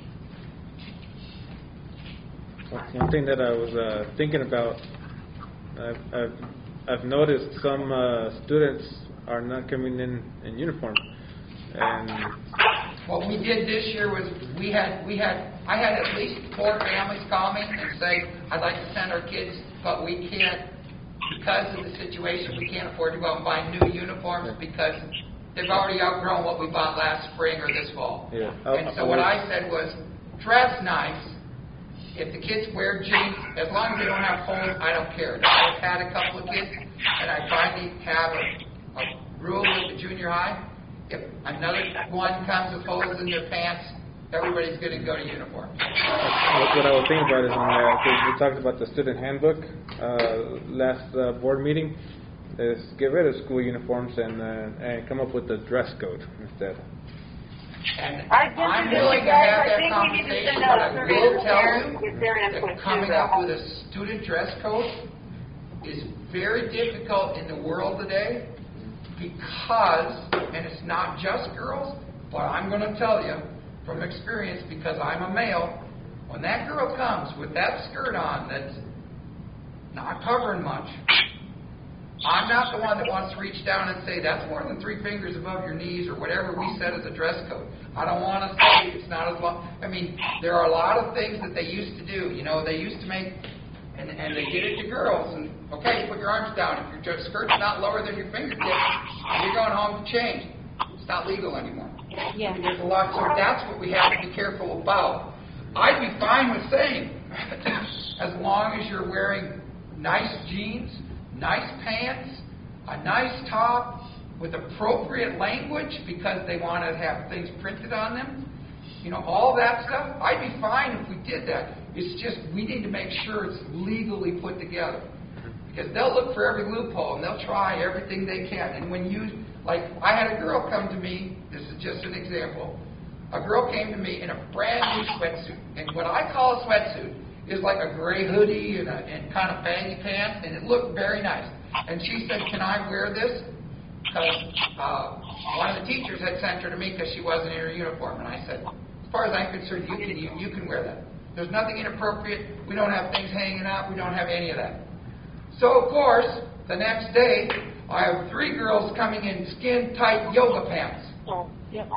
One thing that I was uh, thinking about, I've, I've, I've noticed some uh, students are not coming in in uniform, and What we did this year was we had we had I had at least four families call me and say, I'd like to send our kids, but we can't because of the situation. We can't afford to go out and buy new uniforms because they've already outgrown what we bought last spring or this fall. yeah. And so what I said was, dress nice. If the kids wear jeans, as long as they don't have holes, I don't care. I've had a couple of kids, and I finally have a, a rule with the junior high. If another one comes with holes in their pants, everybody's going to go to uniform. What, what I was thinking about is on that, because we talked about the student handbook uh, last uh, board meeting, is get rid of school uniforms and uh, and come up with a dress code instead. And I disagree I'm with willing to you guys. have I that think we need to conversation, send but out I surveys will to tell parents you with their input that too, coming though. up with a student dress code is very difficult in the world today because, and it's not just girls, but I'm going to tell you from experience because I'm a male, when that girl comes with that skirt on that's not covering much, I'm not the one that wants to reach down and say, that's more than three fingers above your knees or whatever we said as a dress code. I don't want to say it's not as long. I mean, there are a lot of things that they used to do. You know, they used to make, and, and they did it to girls. And, okay, put your arms down. If your skirt's not lower than your fingertips, you're going home to change. It's not legal anymore. Yeah. There's a lot, so that's what we have to be careful about. I'd be fine with saying, as long as you're wearing nice jeans, nice pants, a nice top with appropriate language because they want to have things printed on them, you know, all that stuff, I'd be fine if we did that. It's just we need to make sure it's legally put together. Because they'll look for every loophole and they'll try everything they can. And when you, like, I had a girl come to me, this is just an example, a girl came to me in a brand new sweatsuit. And what I call a sweatsuit is like a gray hoodie and, a, and kind of baggy pants, and it looked very nice. And she said, can I wear this? Because uh, one of the teachers had sent her to me because she wasn't in her uniform. And I said, as far as I'm concerned, you can, you, you can wear that. There's nothing inappropriate. We don't have things hanging out. We don't have any of that. So, of course, the next day, I have three girls coming in skin-tight yoga pants. Yep.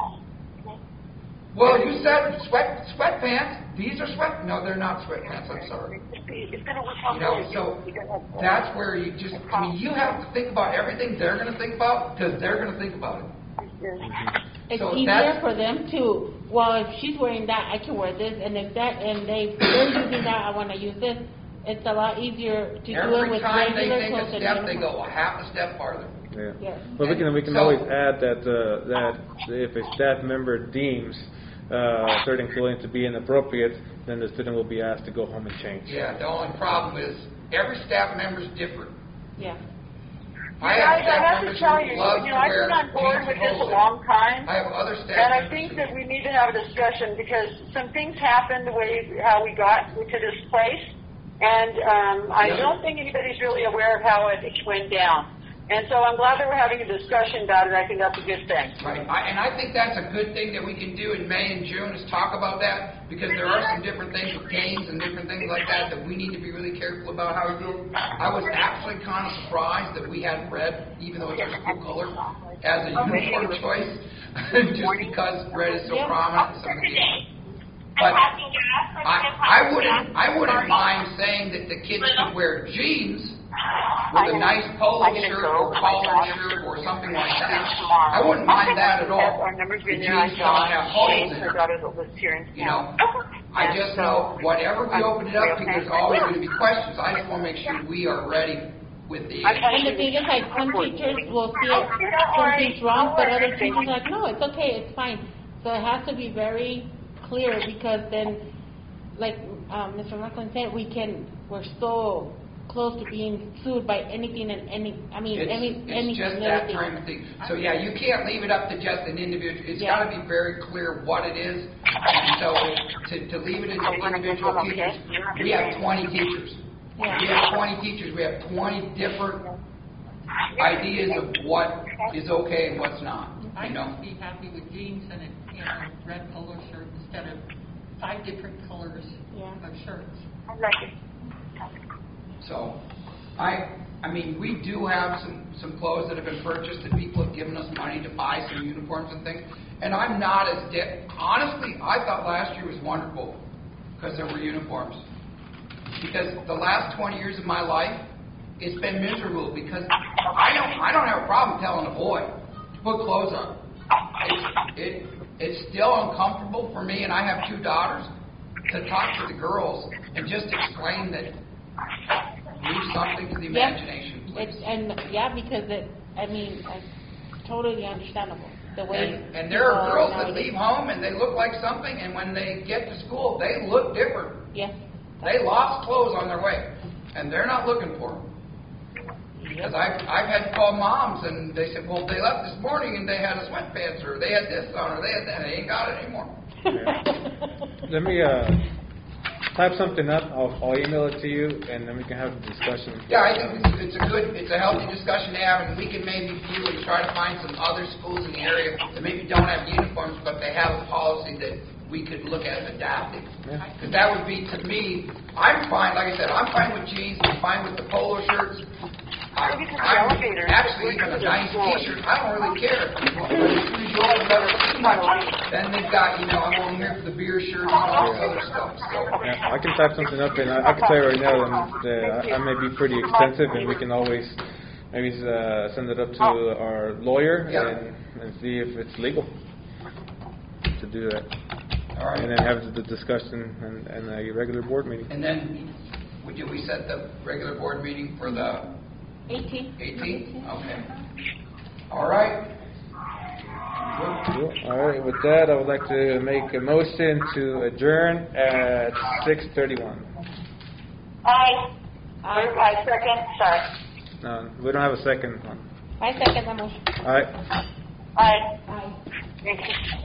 Well, you said sweat sweatpants. These are sweat. No, they're not sweatpants. I'm sorry. You know, so that's where you just. I mean, you have to think about everything they're going to think about because they're going to think about it. It's So easier that's- for them to, well, if she's wearing that, I can wear this, and if that, and they, they're using that, I want to use this. It's a lot easier to do it Every with time they regular take clothes a and step, they uniform. go a half a step farther. Yeah. Yes. But we can we can So- always add that uh, that if a staff member deems uh, certain clothing to be inappropriate, then the student will be asked to go home and change. Yeah, the only problem is every staff member is different. Yeah. I You have guys, I staff have to members tell who you, love you to know, I've wear been on board jeans with and this a hosen. long time. I have other staff And I members think who- that we need to have a discussion because some things happened the way how we got to this place, and um, I Yeah. don't think anybody's really aware of how it went down. And so I'm glad that we're having a discussion about it. I think that's a good thing. Right, I, and I think that's a good thing that we can do in May and June is talk about that because there are some different things with games and different things like that that we need to be really careful about how we do. I was actually kind of surprised that we had red, even though it's our school color, as a uniform choice, just because red is so Yeah. prominent in some of the games. But I, I wouldn't, I wouldn't mind saying that the kids could wear jeans with a nice polo shirt or collared shirt or something like that. I wouldn't mind that at all. Our number's The been there. I jeans don't have holes in her it. daughter that lives here in You know, town. I just know whatever we open it up to, there's always going to be questions. I just want to make sure we are ready with the answers. And the thing is, like, some teachers will see it, something's wrong, but other teachers are like, no, it's okay, it's fine. So it has to be very clear because then, like um, Mister Macklin said, we can, we're so close to being sued by anything and any, I mean, It's, any, any it's just little that thing. kind of thing. So yeah, you can't leave it up to just an individual. It's Yeah. got to be very clear what it is. And so to, to leave it to individual teachers, we have twenty teachers. Yeah. We have twenty teachers. We have twenty different ideas of what is okay and what's not. I'd You know. be happy with jeans and a, you know, red polo shirt instead of five different colors Yeah. of shirts. So, I, I mean, we do have some, some clothes that have been purchased that people have given us money to buy some uniforms and things. And I'm not as, di- honestly, I thought last year was wonderful because there were uniforms. Because the last twenty years of my life, it's been miserable because I don't, I don't have a problem telling a boy to put clothes on. It's, it, it's still uncomfortable for me, and I have two daughters, to talk to the girls and just explain that leave something to the Yeah. imagination, please. It's, and, yeah, because it, I mean, it's totally understandable, the way. And, and there are people girls that nowadays. leave home and they look like something, and when they get to school, they look different. Yes. They lost clothes on their way, and they're not looking for them. Because I've, I've had to call moms, and they said, well, they left this morning, and they had a sweatpants, or they had this on, or they had that, and they ain't got it anymore. Let me uh, type something up. I'll, I'll email it to you, and then we can have a discussion. Yeah, I think it's, it's a good, it's a healthy discussion to have, and we can maybe view and try to find some other schools in the area that maybe don't have uniforms, but they have a policy that we could look at adapting. Yeah. Because that would be, to me, I'm fine, like I said, I'm fine with jeans, I'm fine with the polo shirts. I, I'm actually even a nice t-shirt, I don't really care. But as soon as you open it up too much, then they've got, you know, I'm only here for the beer shirt and all this other stuff, so. Yeah, I can type something up, and I, I can tell you right now that uh, I may be pretty expensive, and we can always maybe uh, send it up to our lawyer Yeah. and, and see if it's legal to do that. All right. And then have the discussion and, and a regular board meeting. And then, would you, we set the regular board meeting for the Eighteen. eighteenth? Okay. All right. Cool. All right. With that, I would like to make a motion to adjourn at six thirty-one. Aye. I second, sorry. No, we don't have a second one. I second the motion. All right. Aye. Aye. Thank you.